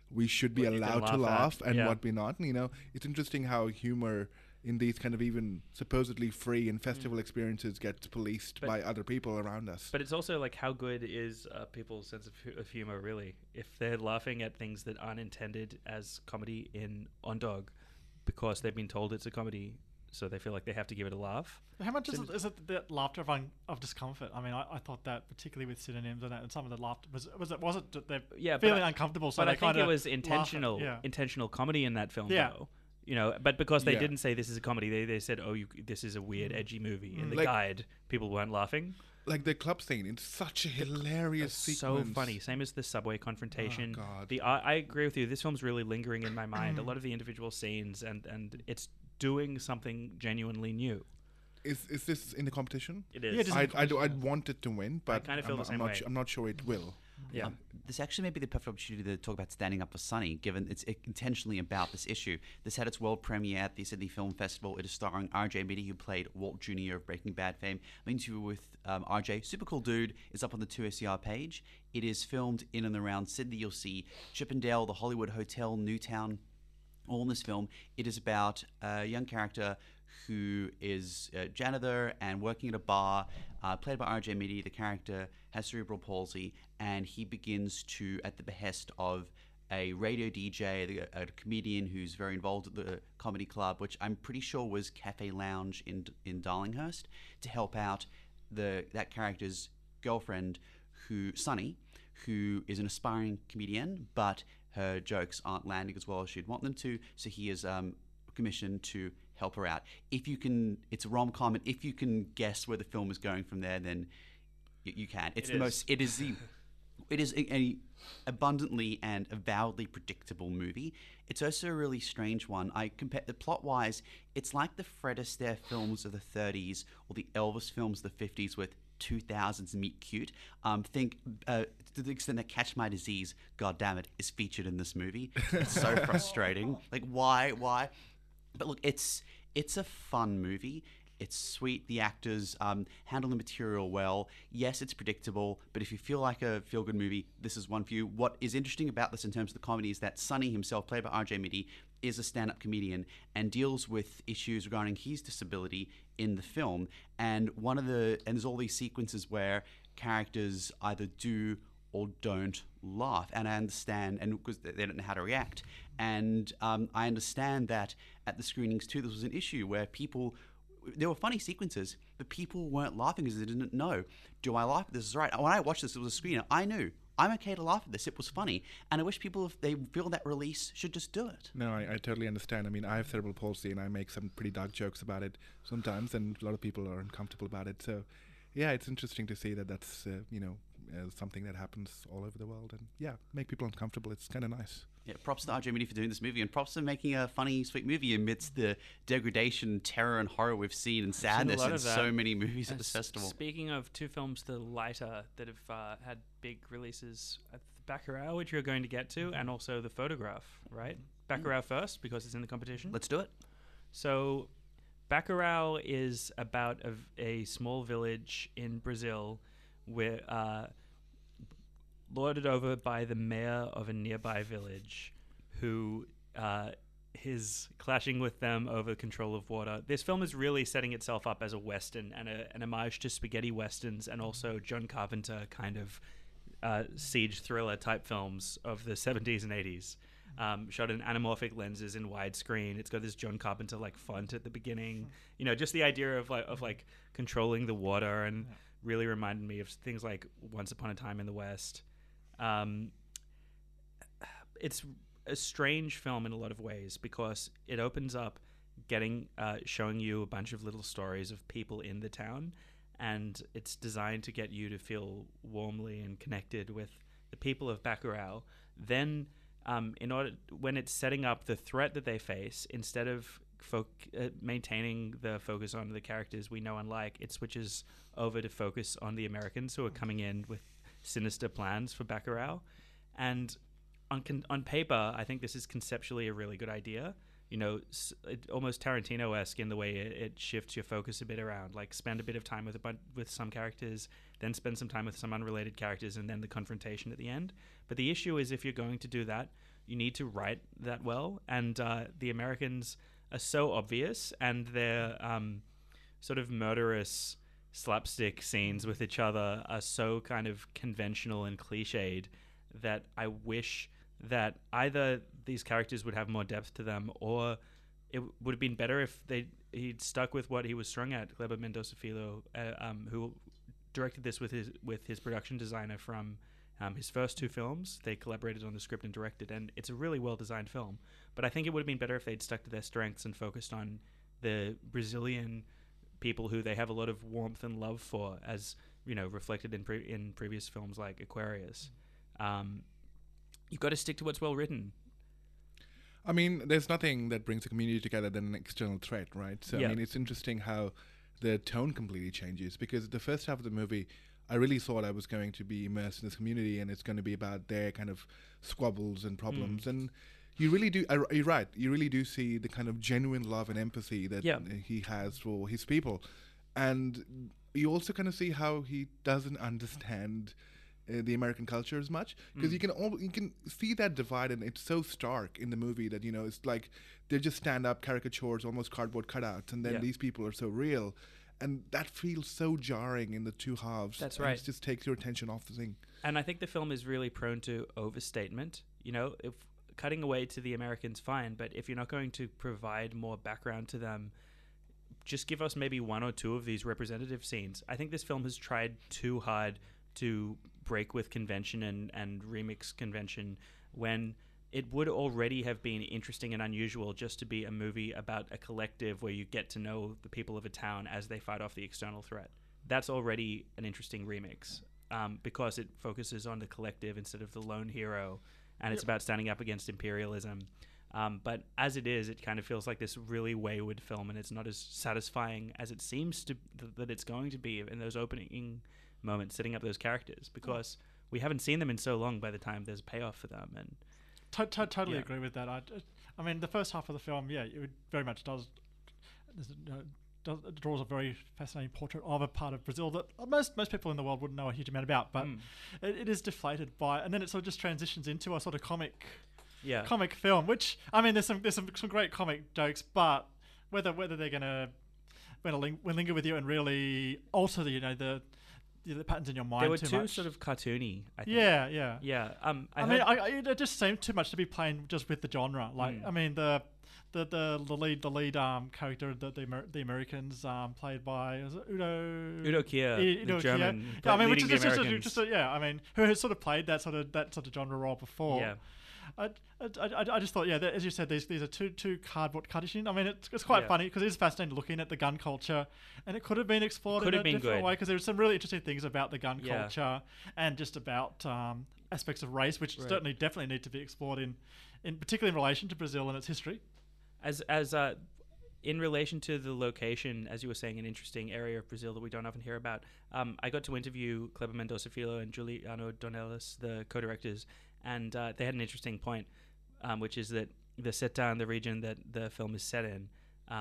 we should be What you can allowed to laugh at, laugh and yeah. what we're not. You know, it's interesting how humor in these kind of even supposedly free and festival experiences gets policed But- by other people around us. But it's also like, how good is people's sense of humor really? If they're laughing at things that aren't intended as comedy in On Dog, because they've been told it's a comedy, so they feel like they have to give it a laugh. How much is it the laughter of discomfort? I mean, I thought that particularly with synonyms and that, and some of the laughter was it that they're Yeah, but feeling uncomfortable, so But they I think kinda it was laugh at- intentional, yeah. intentional comedy in that film, Yeah. though. You know, but because they Yeah. didn't say this is a comedy, they said, "Oh, this is a weird, edgy movie." In the Like- guide, people weren't laughing. Like the club scene, it's such a hilarious So sequence. funny. Same as the subway confrontation. Oh, God. I agree with you. This film's really lingering in my mind. A lot of the individual scenes, and it's doing something genuinely new. Is this in the competition? It is. Yeah, it is. I'd want it to win, but kinda feel the same way. I'm not sure it will. Yeah. This actually may be the perfect opportunity to talk about Standing Up for Sonny, given it's intentionally about this issue. This had its world premiere at the Sydney Film Festival. It is starring RJ Mitty, who played Walt Jr. of Breaking Bad fame. I'm interview with RJ, super cool dude, is up on the 2SER page. It is filmed in and around Sydney. You'll see Chippendale, the Hollywood Hotel, Newtown, all in this film. It is about a young character who is a janitor and working at a bar, played by RJ Mitty. The character has cerebral palsy, and he begins to, at the behest of a radio DJ, a comedian who's very involved at the comedy club, which I'm pretty sure was Cafe Lounge in Darlinghurst, to help out that character's girlfriend, Sunny, who is an aspiring comedian, but her jokes aren't landing as well as she'd want them to, so he is commissioned to help her out. It's a rom-com, and if you can guess where the film is going from there, then you can. It is a abundantly and avowedly predictable movie. It's also a really strange one. I compare the plot-wise, it's like the Fred Astaire films of the 30s or the Elvis films of the 50s with 2000s meet cute. To the extent that Catch My Disease, God damn it, is featured in this movie. It's so frustrating. Like, why? But look, it's a fun movie. It's sweet. The actors handle the material well. Yes, it's predictable, but if you feel like a feel-good movie, this is one for you. What is interesting about this in terms of the comedy is that Sonny himself, played by RJ Mitty, is a stand-up comedian and deals with issues regarding his disability in the film. And there's all these sequences where characters either do or don't laugh, and I understand, and because they don't know how to react. And I understand that at the screenings too, this was an issue where there were funny sequences, but people weren't laughing because they didn't know. Do I laugh at this? Is right. When I watched this, it was a screener. I knew I'm okay to laugh at this. It was funny, and I wish people, if they feel that release, should just do it. No, I totally understand. I mean, I have cerebral palsy, and I make some pretty dark jokes about it sometimes, and a lot of people are uncomfortable about it. So, yeah, it's interesting to see that that's something that happens all over the world, and yeah, make people uncomfortable. It's kind of nice. Yeah, props to RJ Mitty for doing this movie, and props to making a funny, sweet movie amidst the degradation, terror, and horror we've seen and sadness lot in of that. so many movies at this festival. Speaking of two films that are lighter that have had big releases, Bacurau, which you're going to get to, and also The Photograph, right? Bacurau first, because it's in the competition. Let's do it. So, Bacurau is about a small village in Brazil where lorded over by the mayor of a nearby village who is clashing with them over control of water. This film is really setting itself up as a Western and an homage to spaghetti Westerns and also John Carpenter kind of siege thriller type films of the 70s and 80s. Shot in anamorphic lenses in widescreen. It's got this John Carpenter like font at the beginning. You know, just the idea of like controlling the water, and really reminded me of things like Once Upon a Time in the West. It's a strange film in a lot of ways because it opens up showing you a bunch of little stories of people in the town, and it's designed to get you to feel warmly and connected with the people of Bacurau. Then when it's setting up the threat that they face, instead of maintaining the focus on the characters we know and like, it switches over to focus on the Americans who are coming in with sinister plans for Bacurau. And on paper, I think this is conceptually a really good idea. You know, almost Tarantino-esque in the way it shifts your focus a bit around. Like, spend a bit of time with some characters, then spend some time with some unrelated characters, and then the confrontation at the end. But the issue is, if you're going to do that, you need to write that well, and the Americans are so obvious, and their sort of murderous slapstick scenes with each other are so kind of conventional and cliched that I wish that either these characters would have more depth to them, or it would have been better if he'd stuck with what he was strung at, Kleber Mendoza Filho, who directed this with his production designer from his first two films. They collaborated on the script and directed, and it's a really well-designed film. But I think it would have been better if they'd stuck to their strengths and focused on the Brazilian people who they have a lot of warmth and love for, as reflected in previous films like Aquarius. You've got to stick to what's well written. I mean, there's nothing that brings a community together than an external threat, right? So, Yeah. I mean, it's interesting how the tone completely changes, because the first half of the movie, I really thought I was going to be immersed in this community and it's going to be about their kind of squabbles and problems. And you really do, you're right, you really do see the kind of genuine love and empathy that he has for his people. And you also kind of see how he doesn't understand the American culture as much, because you can see that divide, and it's so stark in the movie that it's like they're just stand-up caricatures, almost cardboard cutouts, and then these people are so real, and that feels so jarring in the two halves. That's and right. It just takes your attention off the thing. And I think the film is really prone to overstatement. If cutting away to the Americans, fine, but if you're not going to provide more background to them, just give us maybe one or two of these representative scenes. I think this film has tried too hard to break with convention and remix convention, when it would already have been interesting and unusual just to be a movie about a collective where you get to know the people of a town as they fight off the external threat. That's already an interesting remix, because it focuses on the collective instead of the lone hero, and it's about standing up against imperialism. But as it is, it kind of feels like this really wayward film, and it's not as satisfying as it seems to that it's going to be in those opening moments, setting up those characters, because we haven't seen them in so long by the time there's a payoff for them. And totally agree with that. I mean, the first half of the film, it very much does draws a very fascinating portrait of a part of Brazil that most people in the world wouldn't know a huge amount about, but it is deflated by, and then it sort of just transitions into a sort of comic film, which, I mean, there's some great comic jokes, but whether they're going to linger with you and really alter the patterns in your mind. they were too too much. sort of cartoony, I think. Yeah. I heard- it just seemed too much to be playing just with the genre. Like, I mean, the lead character, the Americans, played by, is it Udo Kier, Udo the German, Kier. Yeah, I mean, which leading is the Americans. I mean, who has sort of played that sort of genre role before. Yeah. I just thought, as you said, these are two cardboard cutting. I mean, it's quite funny because it is fascinating looking at the gun culture, and it could have been explored in a different way, because there's some really interesting things about the gun culture and just about aspects of race, which definitely need to be explored in particularly in relation to Brazil and its history. As in relation to the location, as you were saying, an interesting area of Brazil that we don't often hear about. I got to interview Kleber Mendoza Filho and Juliano Dornelles, the co-directors, and they had an interesting point, which is that the Sertã, the region that the film is set in,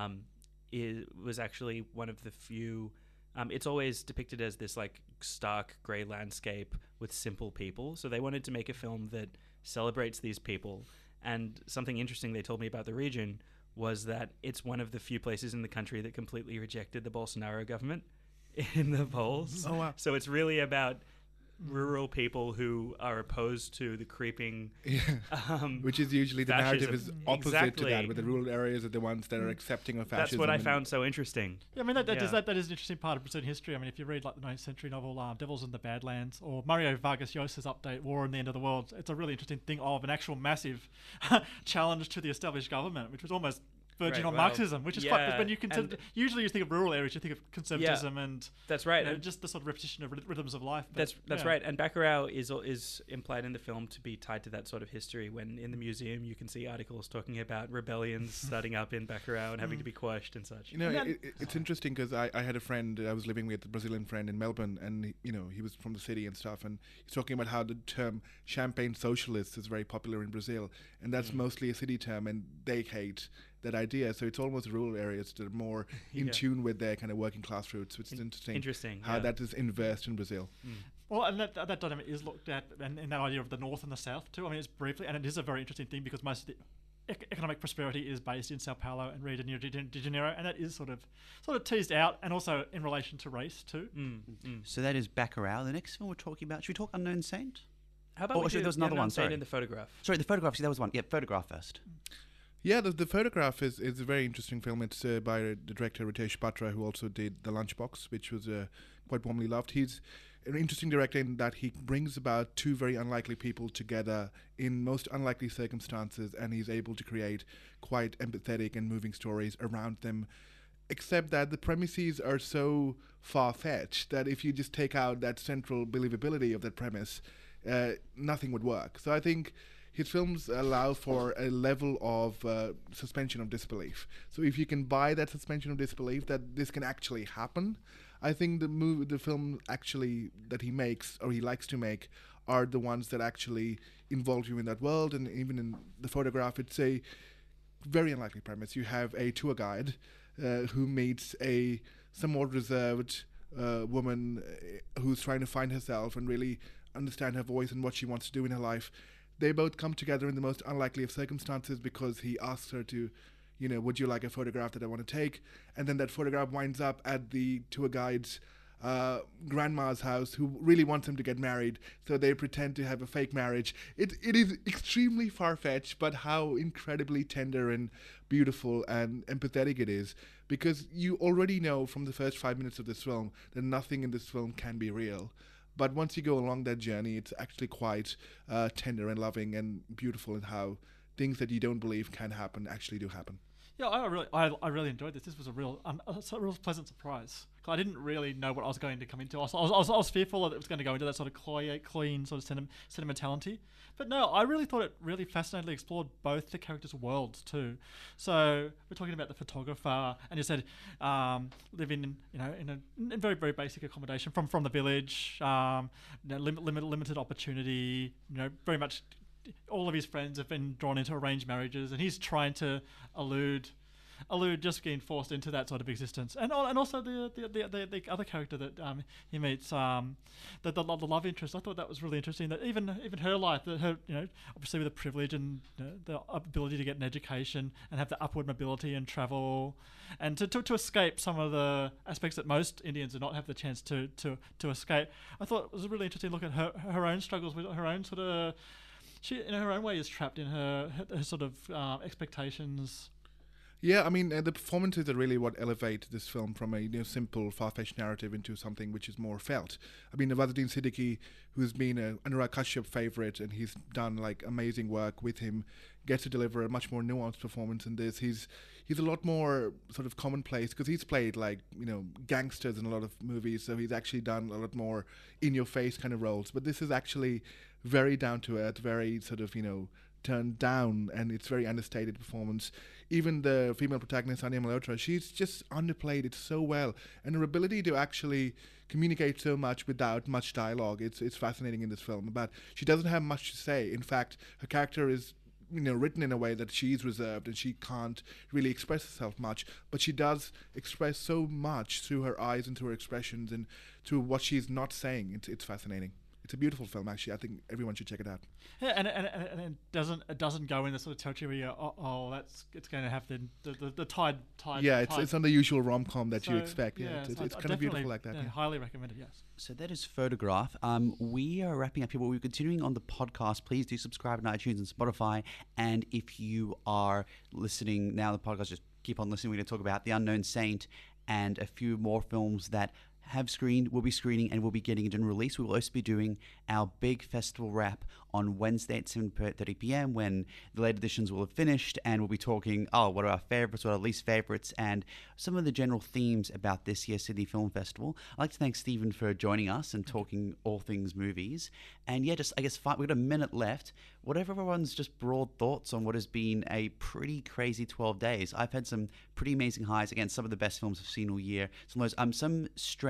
was actually one of the few. It's always depicted as this like stark grey landscape with simple people. So they wanted to make a film that celebrates these people. And something interesting they told me about the region was that it's one of the few places in the country that completely rejected the Bolsonaro government in the polls. Oh, wow. So it's really about rural people who are opposed to the creeping which is usually the narrative is fascism. opposite to Exactly. that, where the rural areas are the ones that are accepting of fascism. That's what I and- found so interesting. Yeah, I mean, that is an interesting part of Brazilian history. I mean, if you read like the 19th century novel Devils in the Badlands, or Mario Vargas Llosa's update War and the End of the World, it's a really interesting thing of an actual massive challenge to the established government, which was almost verging Right, on well, Marxism, which is quite. yeah, When you consider, and- usually you think of rural areas, you think of conservatism and That's right. you know, just the sort of repetition of rhythms of life. But, That's yeah. right. And Bacurau is implied in the film to be tied to that sort of history. When in the museum you can see articles talking about rebellions starting up in Bacurau and having to be quashed and such. You know, And then- it's interesting because I had a friend, I was living with, a Brazilian friend in Melbourne, and he was from the city and stuff, and he's talking about how the term champagne socialist is very popular in Brazil, and that's mostly a city term, and they hate that idea. So it's almost rural areas that are more in tune with their kind of working class roots, which is interesting. Interesting. How that is inversed in Brazil. Well, and that dynamic is looked at, and that idea of the North and the South too. I mean, it's briefly, and it is a very interesting thing because most of the economic prosperity is based in Sao Paulo and Rio de Janeiro, and that is sort of teased out, and also in relation to race too. So that is Bacurau. The next film we're talking about, should we talk Unknown Saint? How about actually, there was another one. Sorry, in the Photograph. Sorry, The Photograph. See, that was one. Yeah, Photograph first. Yeah, the Photograph is a very interesting film. It's by the director Ritesh Batra, who also did The Lunchbox, which was quite warmly loved. He's an interesting director in that he brings about two very unlikely people together in most unlikely circumstances, and he's able to create quite empathetic and moving stories around them. Except that the premises are so far-fetched that if you just take out that central believability of that premise, nothing would work. So I think his films allow for a level of suspension of disbelief. So if you can buy that suspension of disbelief that this can actually happen, I think the film actually that he makes, or he likes to make, are the ones that actually involve you in that world. And even in The Photograph, it's a very unlikely premise. You have a tour guide who meets a somewhat reserved woman who's trying to find herself and really understand her voice and what she wants to do in her life. They both come together in the most unlikely of circumstances because he asks her to, would you like a photograph that I want to take? And then that photograph winds up at the tour guide's grandma's house, who really wants him to get married. So they pretend to have a fake marriage. It is extremely far-fetched, but how incredibly tender and beautiful and empathetic it is. Because you already know from the first 5 minutes of this film that nothing in this film can be real. But once you go along that journey, it's actually quite tender and loving and beautiful in how things that you don't believe can happen actually do happen. Yeah, I really enjoyed this. This was a real pleasant surprise. I didn't really know what I was going to come into. I was fearful that it was going to go into that sort of clean sort of sentimentality. But no, I really thought it really fascinatingly explored both the characters' worlds too. So we're talking about the photographer, and you said living in very, very basic accommodation from the village, limited opportunity, very much. All of his friends have been drawn into arranged marriages, and he's trying to elude just getting forced into that sort of existence. And also the other character that he meets, the love interest. I thought that was really interesting. That even her life, that her obviously with the privilege and the ability to get an education and have the upward mobility and travel, and to escape some of the aspects that most Indians do not have the chance to escape. I thought it was a really interesting look at her own struggles with her own sort of. She, in her own way, is trapped in her sort of expectations. Yeah, I mean, the performances are really what elevate this film from a simple, far-fetched narrative into something which is more felt. I mean, Nawazuddin Siddiqui, who's been an Anurag Kashyap favorite, and he's done amazing work with him, gets to deliver a much more nuanced performance in this. He's a lot more sort of commonplace because he's played gangsters in a lot of movies, so he's actually done a lot more in-your-face kind of roles. But this is actually very down to earth, very sort of turned down, and it's very understated performance. Even the female protagonist, Anya Malhotra, she's just underplayed it so well, and her ability to actually communicate so much without much dialogue, it's fascinating in this film. But she doesn't have much to say. In fact, her character is written in a way that she's reserved and she can't really express herself much, but she does express so much through her eyes and through her expressions and through what she's not saying. It's fascinating. It's a beautiful film, actually. I think everyone should check it out. Yeah, and it doesn't go in the sort of territory where it's going to have the tide. Yeah, it's not the usual rom-com that you expect. Yeah, so it's kind of beautiful like that. Yeah, highly recommended. Yes. So that is Photograph. We are wrapping up here, but we're continuing on the podcast. Please do subscribe on iTunes and Spotify. And if you are listening now, the podcast, just keep on listening. We're going to talk about The Unknown Saint and a few more films that have screened, will be screening, and will be getting it in release. We will also be doing our big festival wrap on Wednesday at 7:30 p.m. when the late editions will have finished, and we'll be talking, what are our favourites, what are our least favourites, and some of the general themes about this year's Sydney Film Festival. I'd like to thank Stephen for joining us and talking all things movies. And yeah, just I guess we've got a minute left. Whatever everyone's just broad thoughts on what has been a pretty crazy 12 days. I've had some pretty amazing highs. Again, some of the best films I've seen all year. Some strange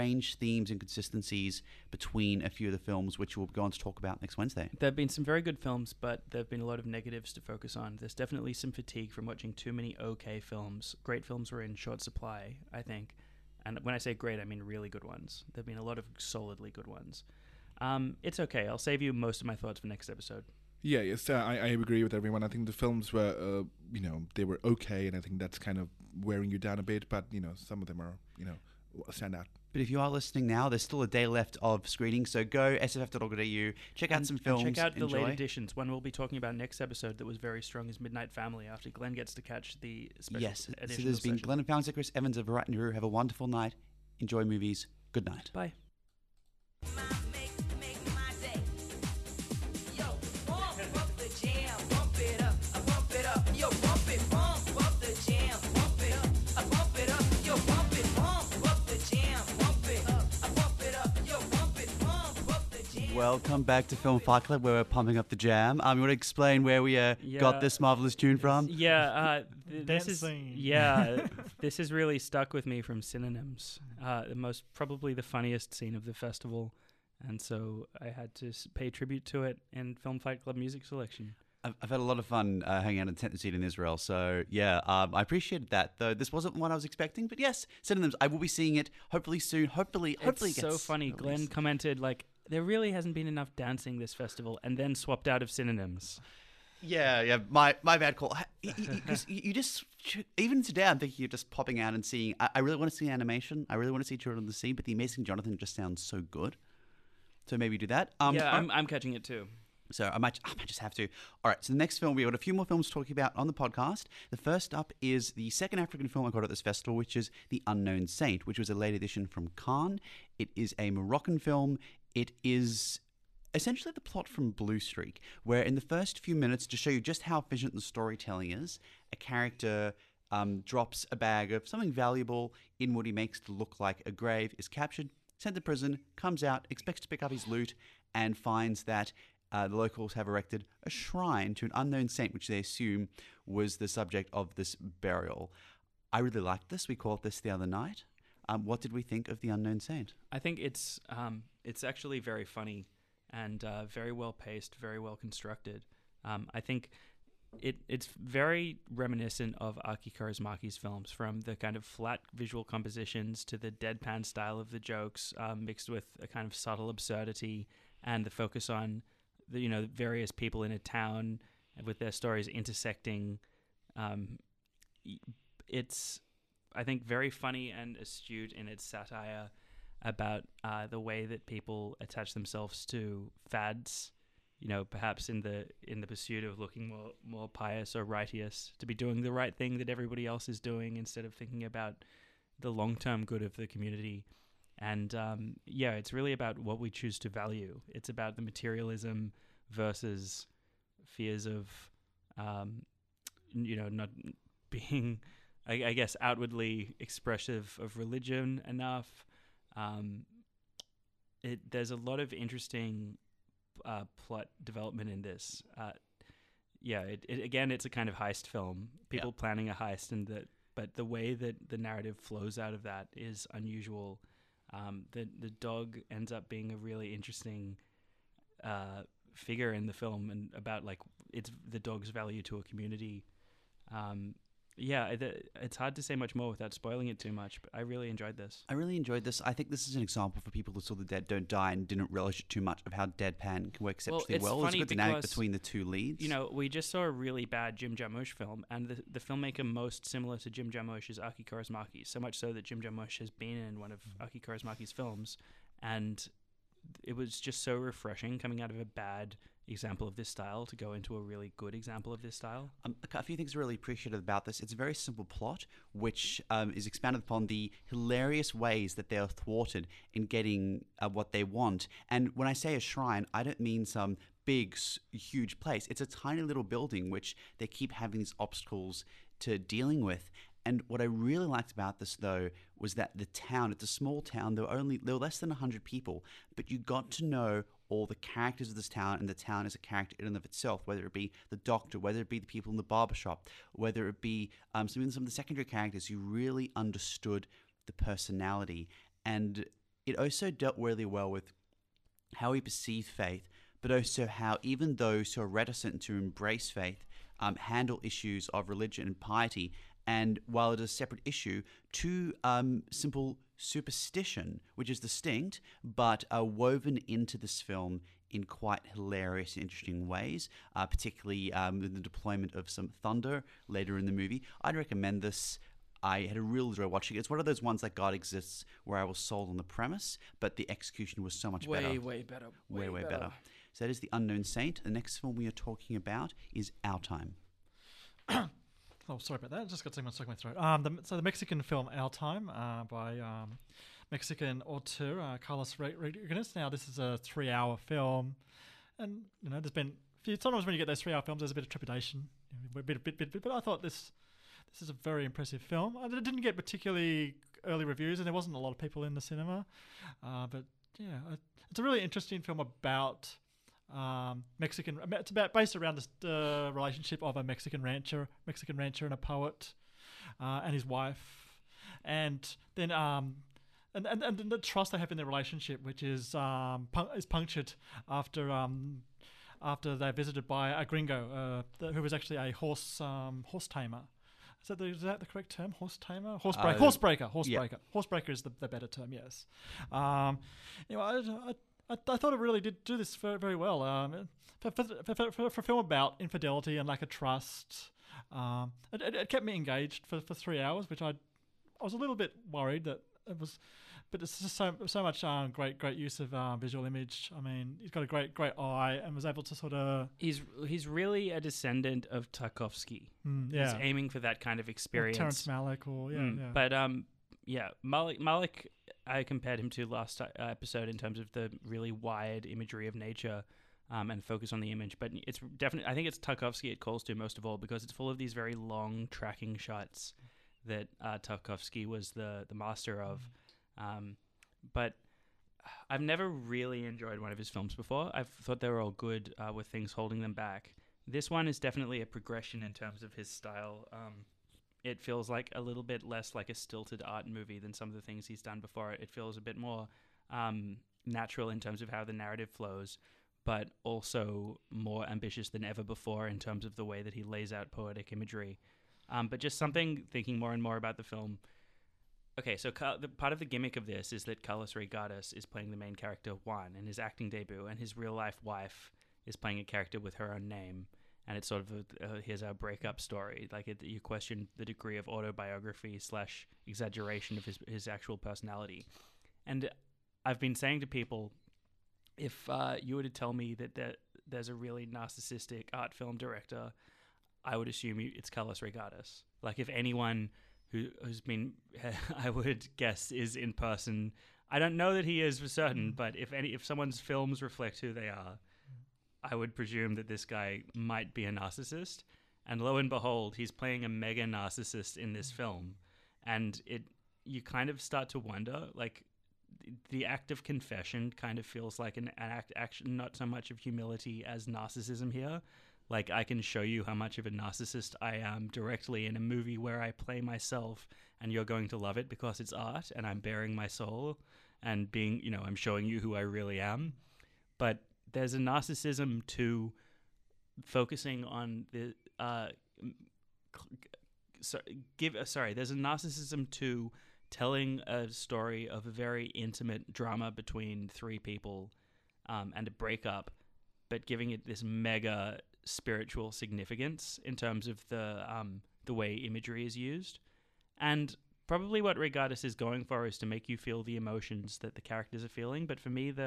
strange themes and consistencies between a few of the films, which we'll go on to talk about next Wednesday. There have been some very good films, but there have been a lot of negatives to focus on. There's definitely some fatigue from watching too many okay films. Great films were in short supply, I think. And when I say great, I mean really good ones. There have been a lot of solidly good ones. It's okay. I'll save you most of my thoughts for next episode. Yeah, yes, I agree with everyone. I think the films were, they were okay, and I think that's kind of wearing you down a bit. But some of them are, stand out. But if you are listening now, there's still a day left of screening, so go sff.org.au, check out some films, and check out the enjoy. late editions. One we'll be talking about next episode that was very strong is Midnight Family, after Glenn gets to catch the special Yes, edition. so there's been Glenn and Fallon, Chris Evans of Right and Rue. Have a wonderful night. Enjoy movies. Good night. Bye. Welcome back to Film Fight Club, where we're pumping up the jam. You want to explain where we got this marvelous tune from? Yeah, this is Dancing. this has really stuck with me from Synonyms. Probably the funniest scene of the festival, and so I had to pay tribute to it in Film Fight Club music selection. I've had a lot of fun hanging out in tent seat in Israel, so yeah, I appreciated that. Though this wasn't what I was expecting, but yes, Synonyms. I will be seeing it hopefully soon. Hopefully, It's it so gets funny. Glenn released. commented like, "There really hasn't been enough dancing this festival," and then swapped out of Synonyms. Yeah, my bad call. Because you just, even today, I'm thinking of just popping out and seeing. I really want to see animation. I really want to see Children of the Sea, but The Amazing Jonathan just sounds so good. So maybe do that. I'm catching it too. So I might just have to. All right, so the next film, we've got a few more films talking about on the podcast. The first up is the second African film I got at this festival, which is The Unknown Saint, which was a late edition from Cannes. It is a Moroccan film. It is essentially the plot from Blue Streak, where in the first few minutes, to show you just how efficient the storytelling is, a character drops a bag of something valuable in what he makes to look like a grave, is captured, sent to prison, comes out, expects to pick up his loot, and finds that the locals have erected a shrine to an unknown saint, which they assume was the subject of this burial. I really liked this. We called this the other night. What did we think of The Unknown Saint? I think it's actually very funny and very well paced, very well constructed. I think it's very reminiscent of Aki Kaurismäki's films, from the kind of flat visual compositions to the deadpan style of the jokes, mixed with a kind of subtle absurdity and the focus on the various people in a town with their stories intersecting. It's, I think, very funny and astute in its satire about the way that people attach themselves to fads, perhaps in the pursuit of looking more pious or righteous, to be doing the right thing that everybody else is doing instead of thinking about the long-term good of the community. And it's really about what we choose to value. It's about the materialism versus fears of, not being, I guess, outwardly expressive of religion enough. There's a lot of interesting plot development in this. Again, it's a kind of heist film. People planning a heist, but the way that the narrative flows out of that is unusual. The dog ends up being a really interesting figure in the film, and about it's the dog's value to a community. It's hard to say much more without spoiling it too much, but I really enjoyed this. I think this is an example for people who saw The Dead Don't Die and didn't relish it too much of how deadpan can work exceptionally well. It's a good dynamic between the two leads. We just saw a really bad Jim Jarmusch film, and the filmmaker most similar to Jim Jarmusch is Aki Kaurismäki, so much so that Jim Jarmusch has been in one of Aki Kaurismäki's films, and it was just so refreshing coming out of a bad example of this style to go into a really good example of this style. A few things I really appreciated about this. It's a very simple plot, which is expanded upon the hilarious ways that they are thwarted in getting what they want. And when I say a shrine, I don't mean some big, huge place. It's a tiny little building which they keep having these obstacles to dealing with. And what I really liked about this, though, was that the town, it's a small town, there were less than 100 people, but you got to know all the characters of this town, and the town is a character in and of itself, whether it be the doctor, whether it be the people in the barbershop, whether it be some of the secondary characters. You really understood the personality. And it also dealt really well with how he perceived faith, but also how even those who are reticent to embrace faith handle issues of religion and piety. And while it is a separate issue, to simple superstition, which is distinct, but woven into this film in quite hilarious and interesting ways, particularly with the deployment of some thunder later in the movie. I'd recommend this. I had a real joy watching it. It's one of those ones like God Exists where I was sold on the premise, but the execution was so much better. Way better. Way better. So that is The Unknown Saint. The next film we are talking about is Our Time. Oh, sorry about that. I just got something stuck in my throat. So the Mexican film Our Time by Mexican auteur Carlos Rodriguez. Now, this is a 3-hour film, and there's been sometimes when you get those 3-hour films, there's a bit of trepidation, but I thought this is a very impressive film. It didn't get particularly early reviews, and there wasn't a lot of people in the cinema, but yeah, it's a really interesting film about Mexican. It's based around the relationship of a Mexican rancher and a poet, and his wife, and then and the trust they have in their relationship, which is punctured after they're visited by a gringo who was actually a horse tamer. Is that the correct term? Horse tamer? Horsebreaker. Horsebreaker is the better term, yes. I thought it really did do this very, very well. For a film about infidelity and lack of trust, it kept me engaged for 3 hours, which I was a little bit worried that it was, but it's just so much great use of visual image. I mean, he's got a great eye and was able to sort of. He's really a descendant of Tarkovsky. Yeah, he's aiming for that kind of experience. Or Terrence Malick, or yeah. But Malick, I compared him to last episode in terms of the really wide imagery of nature. And focus on the image, but it's definitely. I think it's Tarkovsky it calls to most of all because it's full of these very long tracking shots that Tarkovsky was the master of. But I've never really enjoyed one of his films before. I've thought they were all good with things holding them back. This one is definitely a progression in terms of his style. It feels like a little bit less like a stilted art movie than some of the things he's done before. It feels a bit more natural in terms of how the narrative flows, but also more ambitious than ever before in terms of the way that he lays out poetic imagery. But just something, thinking more and more about the film. Okay, so part of the gimmick of this is that Carlos Rodriguez is playing the main character, Juan, in his acting debut, and his real-life wife is playing a character with her own name. And it's sort of here's our breakup story. You question the degree of autobiography / exaggeration of his actual personality. And I've been saying to people, if you were to tell me that there's a really narcissistic art film director, I would assume it's Carlos Rodriguez. Like, if anyone who's been, I would guess, is in person. I don't know that he is for certain, but if someone's films reflect who they are, I would presume that this guy might be a narcissist. And lo and behold, he's playing a mega narcissist in this film. And you kind of start to wonder, like, the act of confession kind of feels like an action, not so much of humility as narcissism here. Like, I can show you how much of a narcissist I am directly in a movie where I play myself, and you're going to love it because it's art and I'm bearing my soul and being, I'm showing you who I really am. But there's a narcissism to focusing on the there's a narcissism to telling a story of a very intimate drama between three people and a breakup, but giving it this mega spiritual significance in terms of the way imagery is used. And probably what Rodriguez is going for is to make you feel the emotions that the characters are feeling. But for me,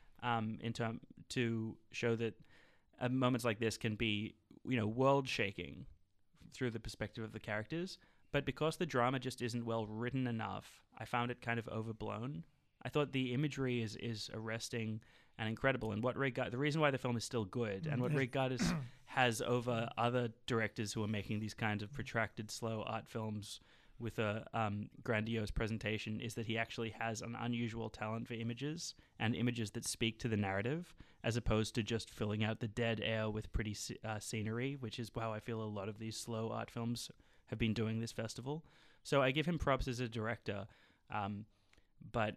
to show that moments like this can be, world shaking through the perspective of the characters. But because the drama just isn't well written enough, I found it kind of overblown. I thought the imagery is arresting and incredible, and the reason why the film is still good, and what Rodriguez has over other directors who are making these kinds of protracted, slow art films with a grandiose presentation, is that he actually has an unusual talent for images and images that speak to the narrative, as opposed to just filling out the dead air with pretty scenery, which is how I feel a lot of these slow art films have been doing this festival. So I give him props as a director, but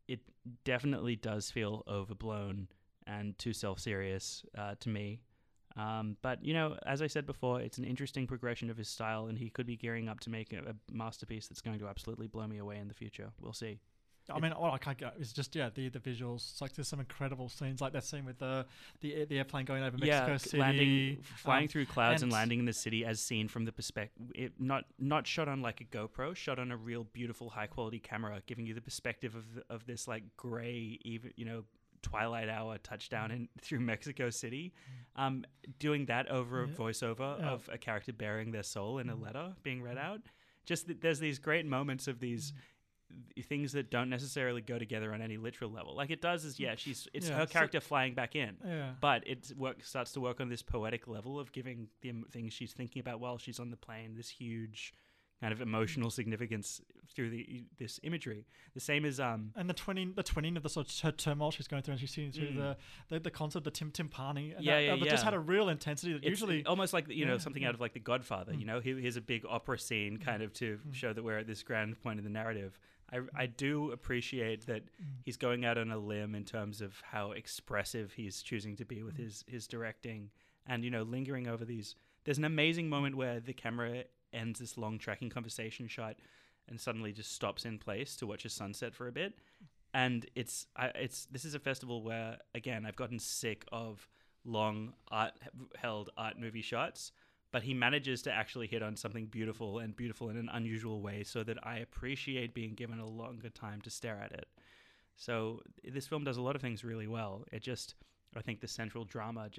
it definitely does feel overblown and too self-serious to me. But, as I said before, it's an interesting progression of his style, and he could be gearing up to make a masterpiece that's going to absolutely blow me away in the future. We'll see. I mean, all I can't get is just the visuals. It's like there's some incredible scenes, like that scene with the airplane going over Mexico City, flying through clouds and landing in the city as seen from the perspective, not shot on like a GoPro, shot on a real beautiful high quality camera, giving you the perspective of this like gray, even twilight hour touchdown through Mexico City. Doing that over a voiceover of a character bearing their soul in a letter being read out. Just there's these great moments of these. Things that don't necessarily go together on any literal level. Like it does is, it's her character flying back in, but it starts to work on this poetic level of giving the things she's thinking about while she's on the plane this huge kind of emotional significance through this imagery. The same as and the twinning of the sort of her turmoil she's going through, and she's seeing through the concept, the timpani. And that just had a real intensity that it's usually almost like something out of like The Godfather. Here's a big opera scene kind of to show that we're at this grand point in the narrative. I do appreciate that he's going out on a limb in terms of how expressive he's choosing to be with his directing, and lingering over these. There's an amazing moment where the camera ends this long tracking conversation shot and suddenly just stops in place to watch a sunset for a bit. And this is a festival where, again, I've gotten sick of long held art movie shots, but he manages to actually hit on something beautiful in an unusual way, so that I appreciate being given a longer time to stare at it. So this film does a lot of things really well. I think the central drama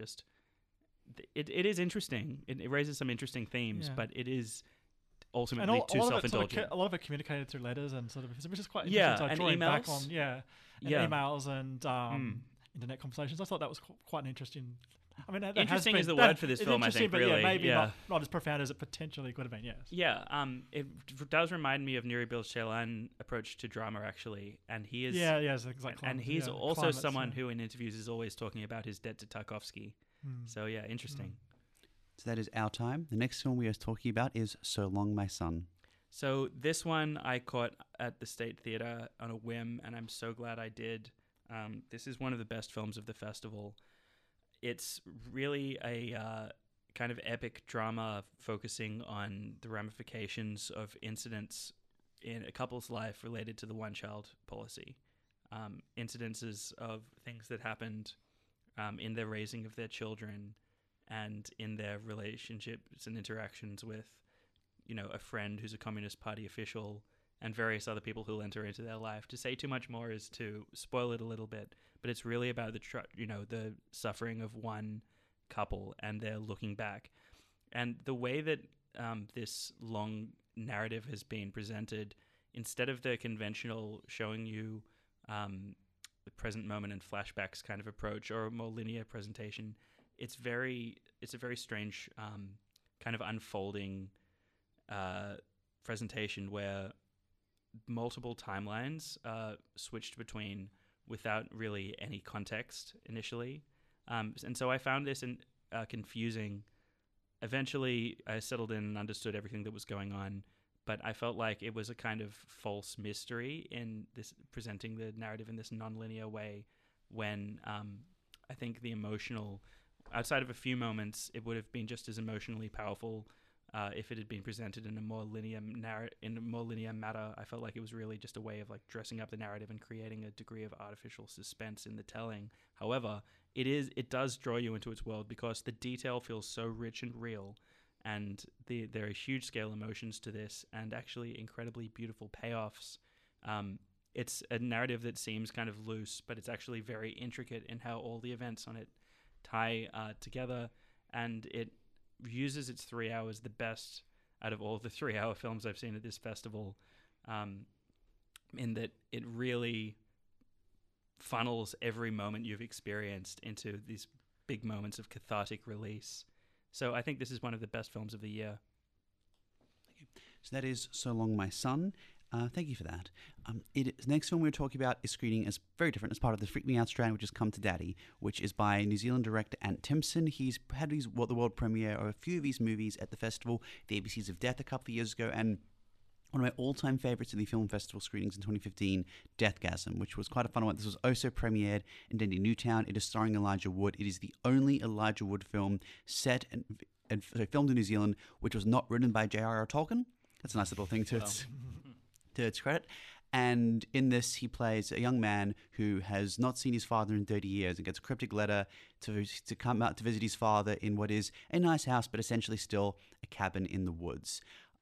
it is interesting. It raises some interesting themes, but it is ultimately too self-indulgent. A lot of it communicated through letters and sort of, which is quite interesting. So and drawing emails. Back on, emails and internet conversations. I thought that was quite an interesting. I mean, interesting is the word for this film. I think, really, maybe not as profound as it potentially could have been. Yes. Yeah. It does remind me of Nuri Bilge approach to drama, actually, and he is. It's exactly. And he's also someone who, in interviews, is always talking about his debt to Tarkovsky. So interesting. So that is our time. The next film we are talking about is So Long, My Son. So this one I caught at the State Theatre on a whim, and I'm so glad I did. This is one of the best films of the festival. It's really a kind of epic drama focusing on the ramifications of incidents in a couple's life related to the one-child policy. Incidences of things that happened in their raising of their children and in their relationships and interactions with, a friend who's a Communist Party official and various other people who'll enter into their life. To say too much more is to spoil it a little bit, but it's really about the suffering of one couple and their looking back. And the way that this long narrative has been presented, instead of the conventional showing you the present moment and flashbacks kind of approach or a more linear presentation, it's a very strange kind of unfolding presentation where multiple timelines switched between without really any context initially. And so I found this confusing. Eventually, I settled in and understood everything that was going on, but I felt like it was a kind of false mystery in this presenting the narrative in this nonlinear way when I think the emotional, outside of a few moments, it would have been just as emotionally powerful if it had been presented in a more linear matter. I felt like it was really just a way of like dressing up the narrative and creating a degree of artificial suspense in the telling. However, it does draw you into its world because the detail feels so rich and real, and there are huge scale emotions to this, and actually incredibly beautiful payoffs. It's a narrative that seems kind of loose, but it's actually very intricate in how all the events on it tie together, and it uses its 3 hours the best out of all the 3-hour films I've seen at this festival, in that it really funnels every moment you've experienced into these big moments of cathartic release. So I think this is one of the best films of the year. Thank you. So that is So Long, My Son. Thank you for that. The next film we're talking about is screening as very different as part of the Freak Me Out strand, which is Come to Daddy, which is by New Zealand director Ant Timpson. He's had the world premiere of a few of his movies at the festival, The ABCs of Death, a couple of years ago, and one of my all-time favorites of the film festival screenings in 2015, Deathgasm, which was quite a fun one. This was also premiered in Dendy Newtown. It is starring Elijah Wood. It is the only Elijah Wood film set and filmed in New Zealand, which was not written by J.R.R. Tolkien. That's a nice little thing to its credit. And in this, he plays a young man who has not seen his father in 30 years and gets a cryptic letter to come out to visit his father in what is a nice house, but essentially still a cabin in the woods.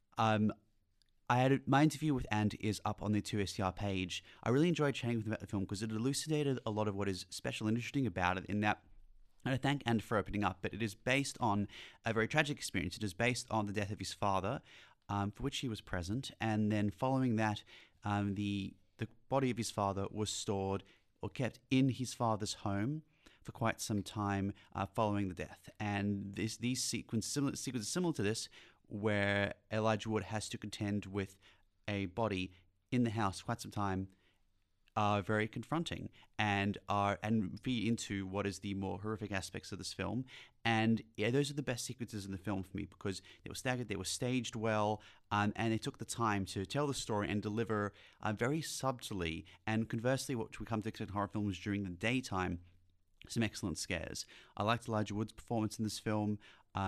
My interview with Ant is up on the 2STR page. I really enjoyed chatting with him about the film because it elucidated a lot of what is special and interesting about it in that, and I thank Ant for opening up, but it is based on a very tragic experience. It is based on the death of his father, for which he was present, and then following that, the body of his father was stored or kept in his father's home for quite some time following the death. And these sequences similar to this, where Elijah Wood has to contend with a body in the house for quite some time, are very confronting and feed into what is the more horrific aspects of this film. And yeah, those are the best sequences in the film for me because they were staggered, they were staged well, and they took the time to tell the story and deliver very subtly. And conversely, what we come to expect in horror films during the daytime, some excellent scares. I liked Elijah Wood's performance in this film.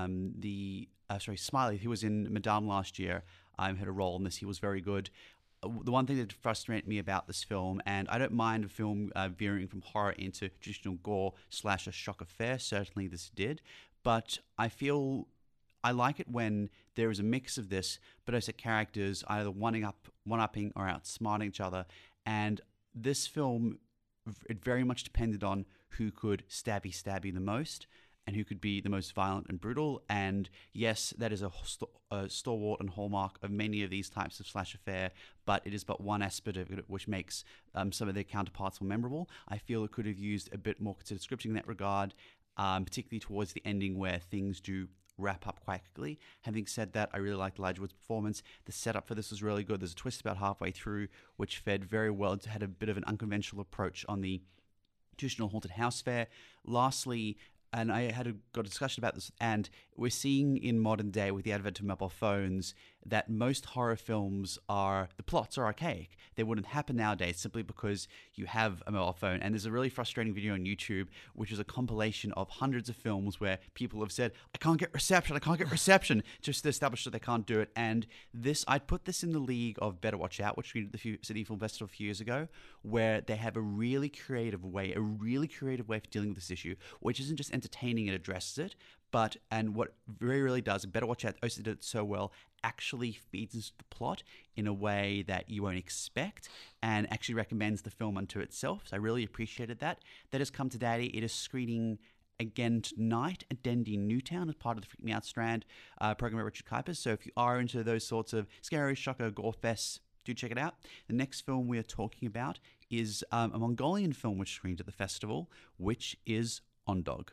Smiley, he was in Madame last year, had a role in this. He was very good. The one thing that frustrated me about this film, and I don't mind a film veering from horror into traditional gore / a shock affair, certainly this did, but I feel I like it when there is a mix of this, but as the characters either one-upping or outsmarting each other, and this film, it very much depended on who could stabby the most, and who could be the most violent and brutal. And yes, that is a stalwart and hallmark of many of these types of slasher fare, but it is but one aspect of it which makes some of their counterparts more memorable. I feel it could have used a bit more considered scripting in that regard, particularly towards the ending where things do wrap up quite quickly. Having said that, I really liked Elijah Wood's performance. The setup for this was really good. There's a twist about halfway through, which fed very well. It had a bit of an unconventional approach on the traditional haunted house fare. Lastly, and I got a discussion about this, and we're seeing in modern day with the advent of mobile phones that most horror films the plots are archaic. They wouldn't happen nowadays simply because you have a mobile phone. And there's a really frustrating video on YouTube, which is a compilation of hundreds of films where people have said, I can't get reception, just to establish that they can't do it. And I'd put this in the league of Better Watch Out, which we did at the City Film Festival a few years ago, where they have a really creative way for dealing with this issue, which isn't just entertaining, it addresses it, and what very rarely does, Better Watch Out also did it so well, actually feeds into the plot in a way that you won't expect and actually recommends the film unto itself. So I really appreciated that. That has come to daddy. It is screening again tonight at Dendy Newtown as part of the Freak Me Out Strand program by Richard Kuipers. So if you are into those sorts of scary, shocker, gore fests, do check it out. The next film we are talking about is a Mongolian film which screens at the festival, which is Ondog.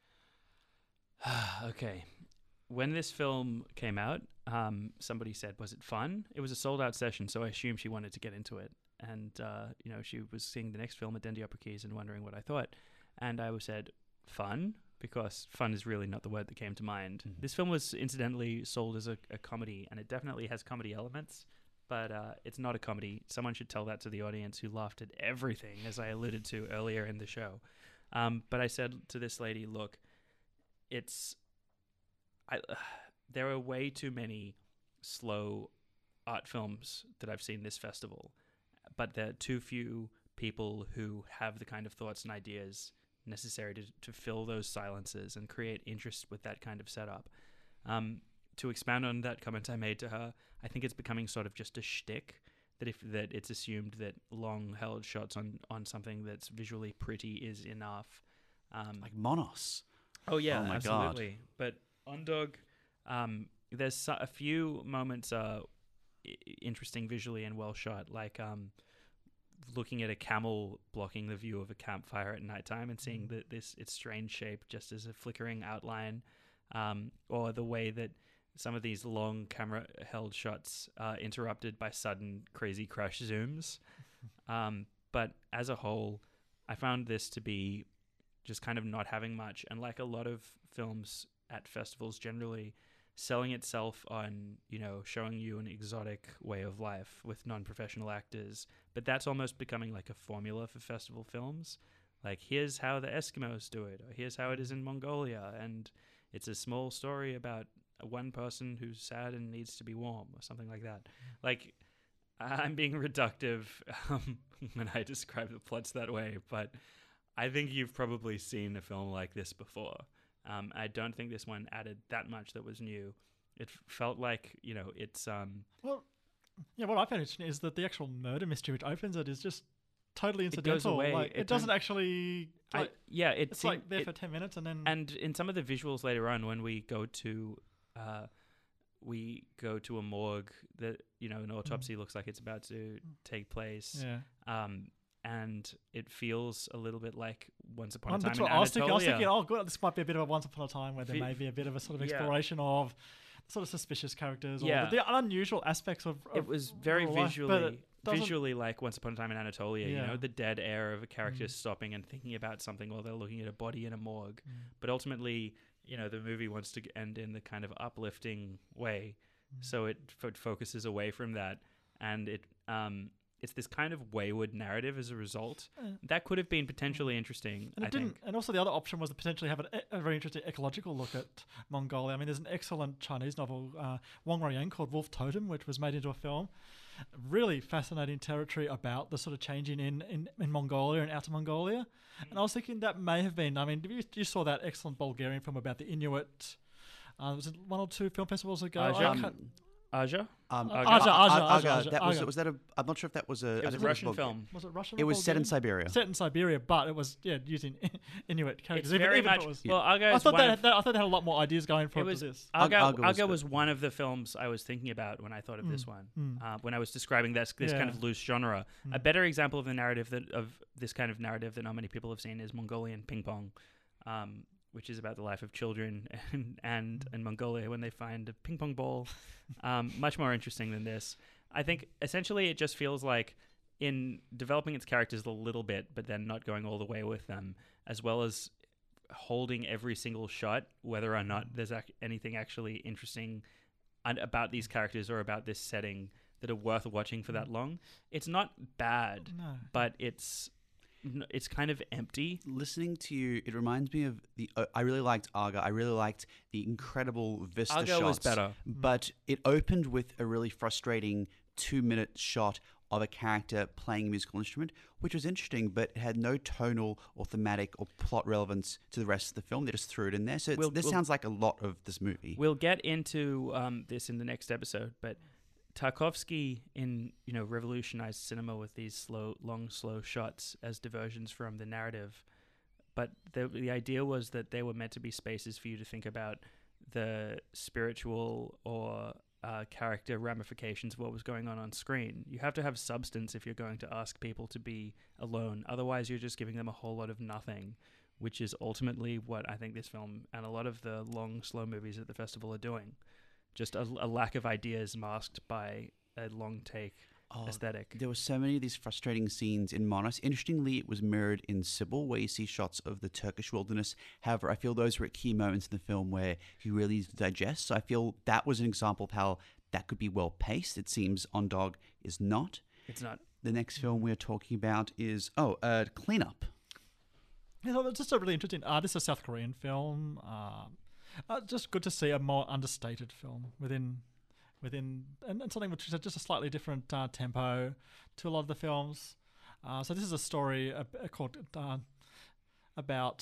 Okay. When this film came out, somebody said, was it fun? It was a sold-out session, so I assumed she wanted to get into it. And, she was seeing the next film at Dendy Upper Keys and wondering what I thought. And I said, fun? Because fun is really not the word that came to mind. Mm-hmm. This film was incidentally sold as a comedy, and it definitely has comedy elements, but it's not a comedy. Someone should tell that to the audience who laughed at everything, as I alluded to earlier in the show. But I said to this lady, look, there are way too many slow art films that I've seen this festival, but there are too few people who have the kind of thoughts and ideas necessary to fill those silences and create interest with that kind of setup. To expand on that comment I made to her, I think it's becoming sort of just a shtick that it's assumed that long-held shots on something that's visually pretty is enough. Like Monos. Oh yeah, my absolutely. God. But Ondog, there's a few moments interesting visually and well shot, like looking at a camel blocking the view of a campfire at nighttime and seeing its strange shape just as a flickering outline, or the way that some of these long camera held shots are interrupted by sudden crazy crash zooms. But as a whole, I found this to be just kind of not having much, and like a lot of films at festivals generally, selling itself on, showing you an exotic way of life with non-professional actors. But that's almost becoming like a formula for festival films. Like, here's how the Eskimos do it, or here's how it is in Mongolia, and it's a small story about one person who's sad and needs to be warm, or something like that. Like, I'm being reductive when I describe the plots that way, but I think you've probably seen a film like this before. I don't think this one added that much that was new. It felt like, it's... Well, yeah, what I found interesting is that the actual murder mystery which opens it is just totally It goes incidental. away. Like, it doesn't actually... Like, it's like there for 10 minutes and then... And in some of the visuals later on, when we go to a morgue that, an autopsy looks like it's about to take place. Yeah. And it feels a little bit like Once Upon a That's Time in what Anatolia. I was thinking, oh, God, this might be a bit of a Once Upon a Time where there may be a bit of a sort of exploration of sort of suspicious characters or the unusual aspects of it was very real life, but it doesn't- visually like Once Upon a Time in Anatolia, Yeah. the dead air of a character stopping and thinking about something while they're looking at a body in a morgue. But ultimately, the movie wants to end in the kind of uplifting way. So it focuses away from that, and it's this kind of wayward narrative as a result. That could have been potentially interesting, And I think. And also the other option was to potentially have a very interesting ecological look at Mongolia. I mean, there's an excellent Chinese novel, Wang Ruoyang, called Wolf Totem, which was made into a film. Really fascinating territory about the sort of changing in Mongolia and Outer Mongolia. And I was thinking that may have been, I mean, you saw that excellent Bulgarian film about the Inuit. Was it 1 or 2 film festivals ago? Aja? Aja. Was that a? I'm not sure if that was a. It was a Russian film. Was it Russian? It or was set in Bulgarian? Siberia. Set in Siberia, but it was using Inuit characters. It's very if much... it was, Well, Argo I is thought one they of... had a lot more ideas going for it was to this. Argo was one of the films I was thinking about when I thought of this one. When I was describing this kind Yeah. of loose genre. A better example of the narrative of this kind of narrative that not many people have seen is Mongolian Ping Pong, which is about the life of children and in Mongolia when they find a ping pong ball. Much more interesting than this. I think essentially it just feels like in developing its characters a little bit, but then not going all the way with them, as well as holding every single shot, whether or not there's anything actually interesting about these characters or about this setting that are worth watching for that long. It's not bad, but it's kind of empty. Listening to you, it reminds me of I really liked Argo. I really liked the incredible vista Argo shots. was better. But it opened with a really frustrating 2-minute shot of a character playing a musical instrument, which was interesting, but it had no tonal or thematic or plot relevance to the rest of the film. They just threw it in there. So this sounds like a lot of this movie. We'll get into this in the next episode, but Tarkovsky revolutionized cinema with these long, slow shots as diversions from the narrative. But the idea was that they were meant to be spaces for you to think about the spiritual or character ramifications of what was going on screen. You have to have substance if you're going to ask people to be alone. Otherwise, you're just giving them a whole lot of nothing, which is ultimately what I think this film and a lot of the long, slow movies at the festival are doing. Just a lack of ideas masked by a long take aesthetic. There were so many of these frustrating scenes in Monos. Interestingly, it was mirrored in Sybil, where you see shots of the Turkish wilderness. However, I feel those were at key moments in the film where you really digest. So I feel that was an example of how that could be well paced. It seems On Dog is not. It's not. The next film we're talking about is Cleanup. Yeah, it's just a really interesting. This is a South Korean film. Just good to see a more understated film within and something which is just a slightly different tempo to a lot of the films. So this is a story called about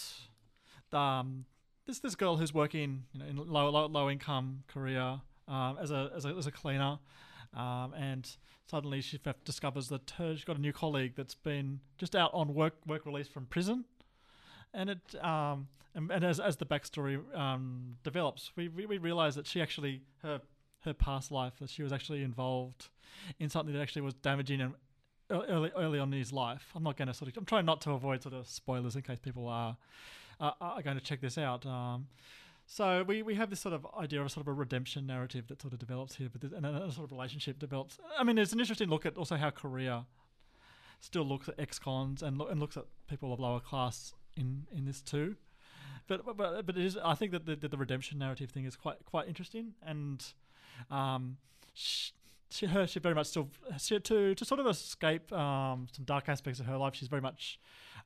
this girl who's working in low income Korea as a cleaner, and suddenly she discovers that she's got a new colleague that's been just out on work release from prison. And it and as the backstory develops, we realize that she actually her past life, that she was actually involved in something that actually was damaging him early on in his life. I'm trying not to avoid sort of spoilers in case people are going to check this out. So we have this sort of idea of sort of a redemption narrative that sort of develops here, and a sort of relationship develops. I mean, there's an interesting look at also how Korea still looks at ex-cons and looks at people of lower class in this too. but it is. I think that the redemption narrative thing is quite interesting, and she very much still to sort of escape some dark aspects of her life. She's very much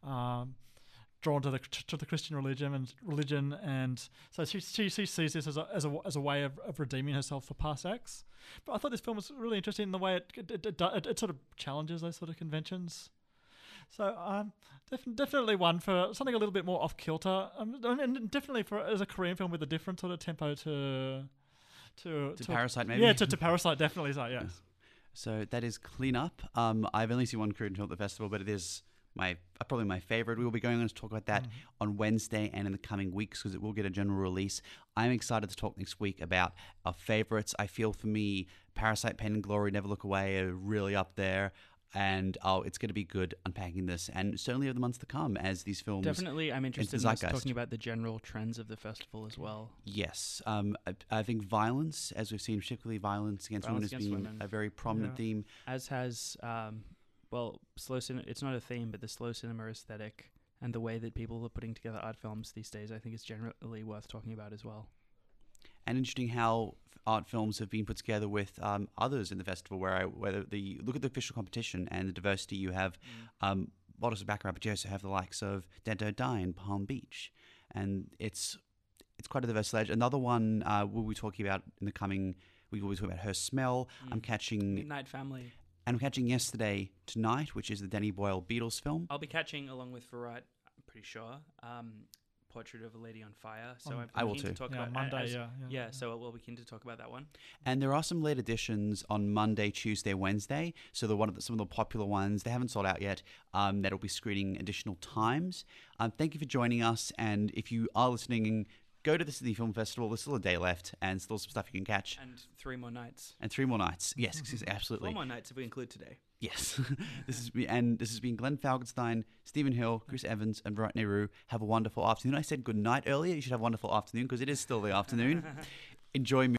drawn to the Christian religion, and so she sees this as a way of redeeming herself for past acts. But I thought this film was really interesting in the way it sort of challenges those sort of conventions. So definitely one for something a little bit more off kilter, and definitely for as a Korean film with a different sort of tempo to Parasite, maybe? Yeah, to Parasite, definitely so, yes. So that is Clean Up. I've only seen one Korean film at the festival, but it is probably my favorite. We will be going on to talk about that on Wednesday and in the coming weeks because it will get a general release. I'm excited to talk next week about our favorites. I feel for me, Parasite, Pain and Glory, Never Look Away are really up there. And it's going to be good unpacking this, and certainly over the months to come as these films. Definitely, I'm interested in us talking about the general trends of the festival as well. Yes, I think violence, as we've seen, particularly violence against women, has been a very prominent theme. As has, slow cinema. It's not a theme, but the slow cinema aesthetic and the way that people are putting together art films these days, I think, is generally worth talking about as well. And interesting how art films have been put together with others in the festival, whether you look at the official competition and the diversity you have, models of background, but you also have the likes of Dead Don't Die in Palm Beach, and it's quite a diverse sledge. Another one we'll be talking about in the coming. We will be talking about Her Smell. I'm catching Midnight Family, and I'm catching Yesterday Tonight, which is the Danny Boyle Beatles film. I'll be catching along with Variety, I'm pretty sure. Portrait of a Lady on Fire. So I will keen too. to talk about Monday. So we'll be keen to talk about that one. And there are some late editions on Monday, Tuesday, Wednesday. So some of the popular ones, they haven't sold out yet. That'll be screening additional times. Thank you for joining us. And if you are listening, go to the Sydney Film Festival. There's still a day left, and still some stuff you can catch. And 3 more nights. Yes, absolutely. 4 more nights if we include today. Yes. This has been Glenn Falkenstein, Stephen Hill, Chris Evans, and Virat Nehru. Have a wonderful afternoon. I said good night earlier. You should have a wonderful afternoon because it is still the afternoon. Enjoy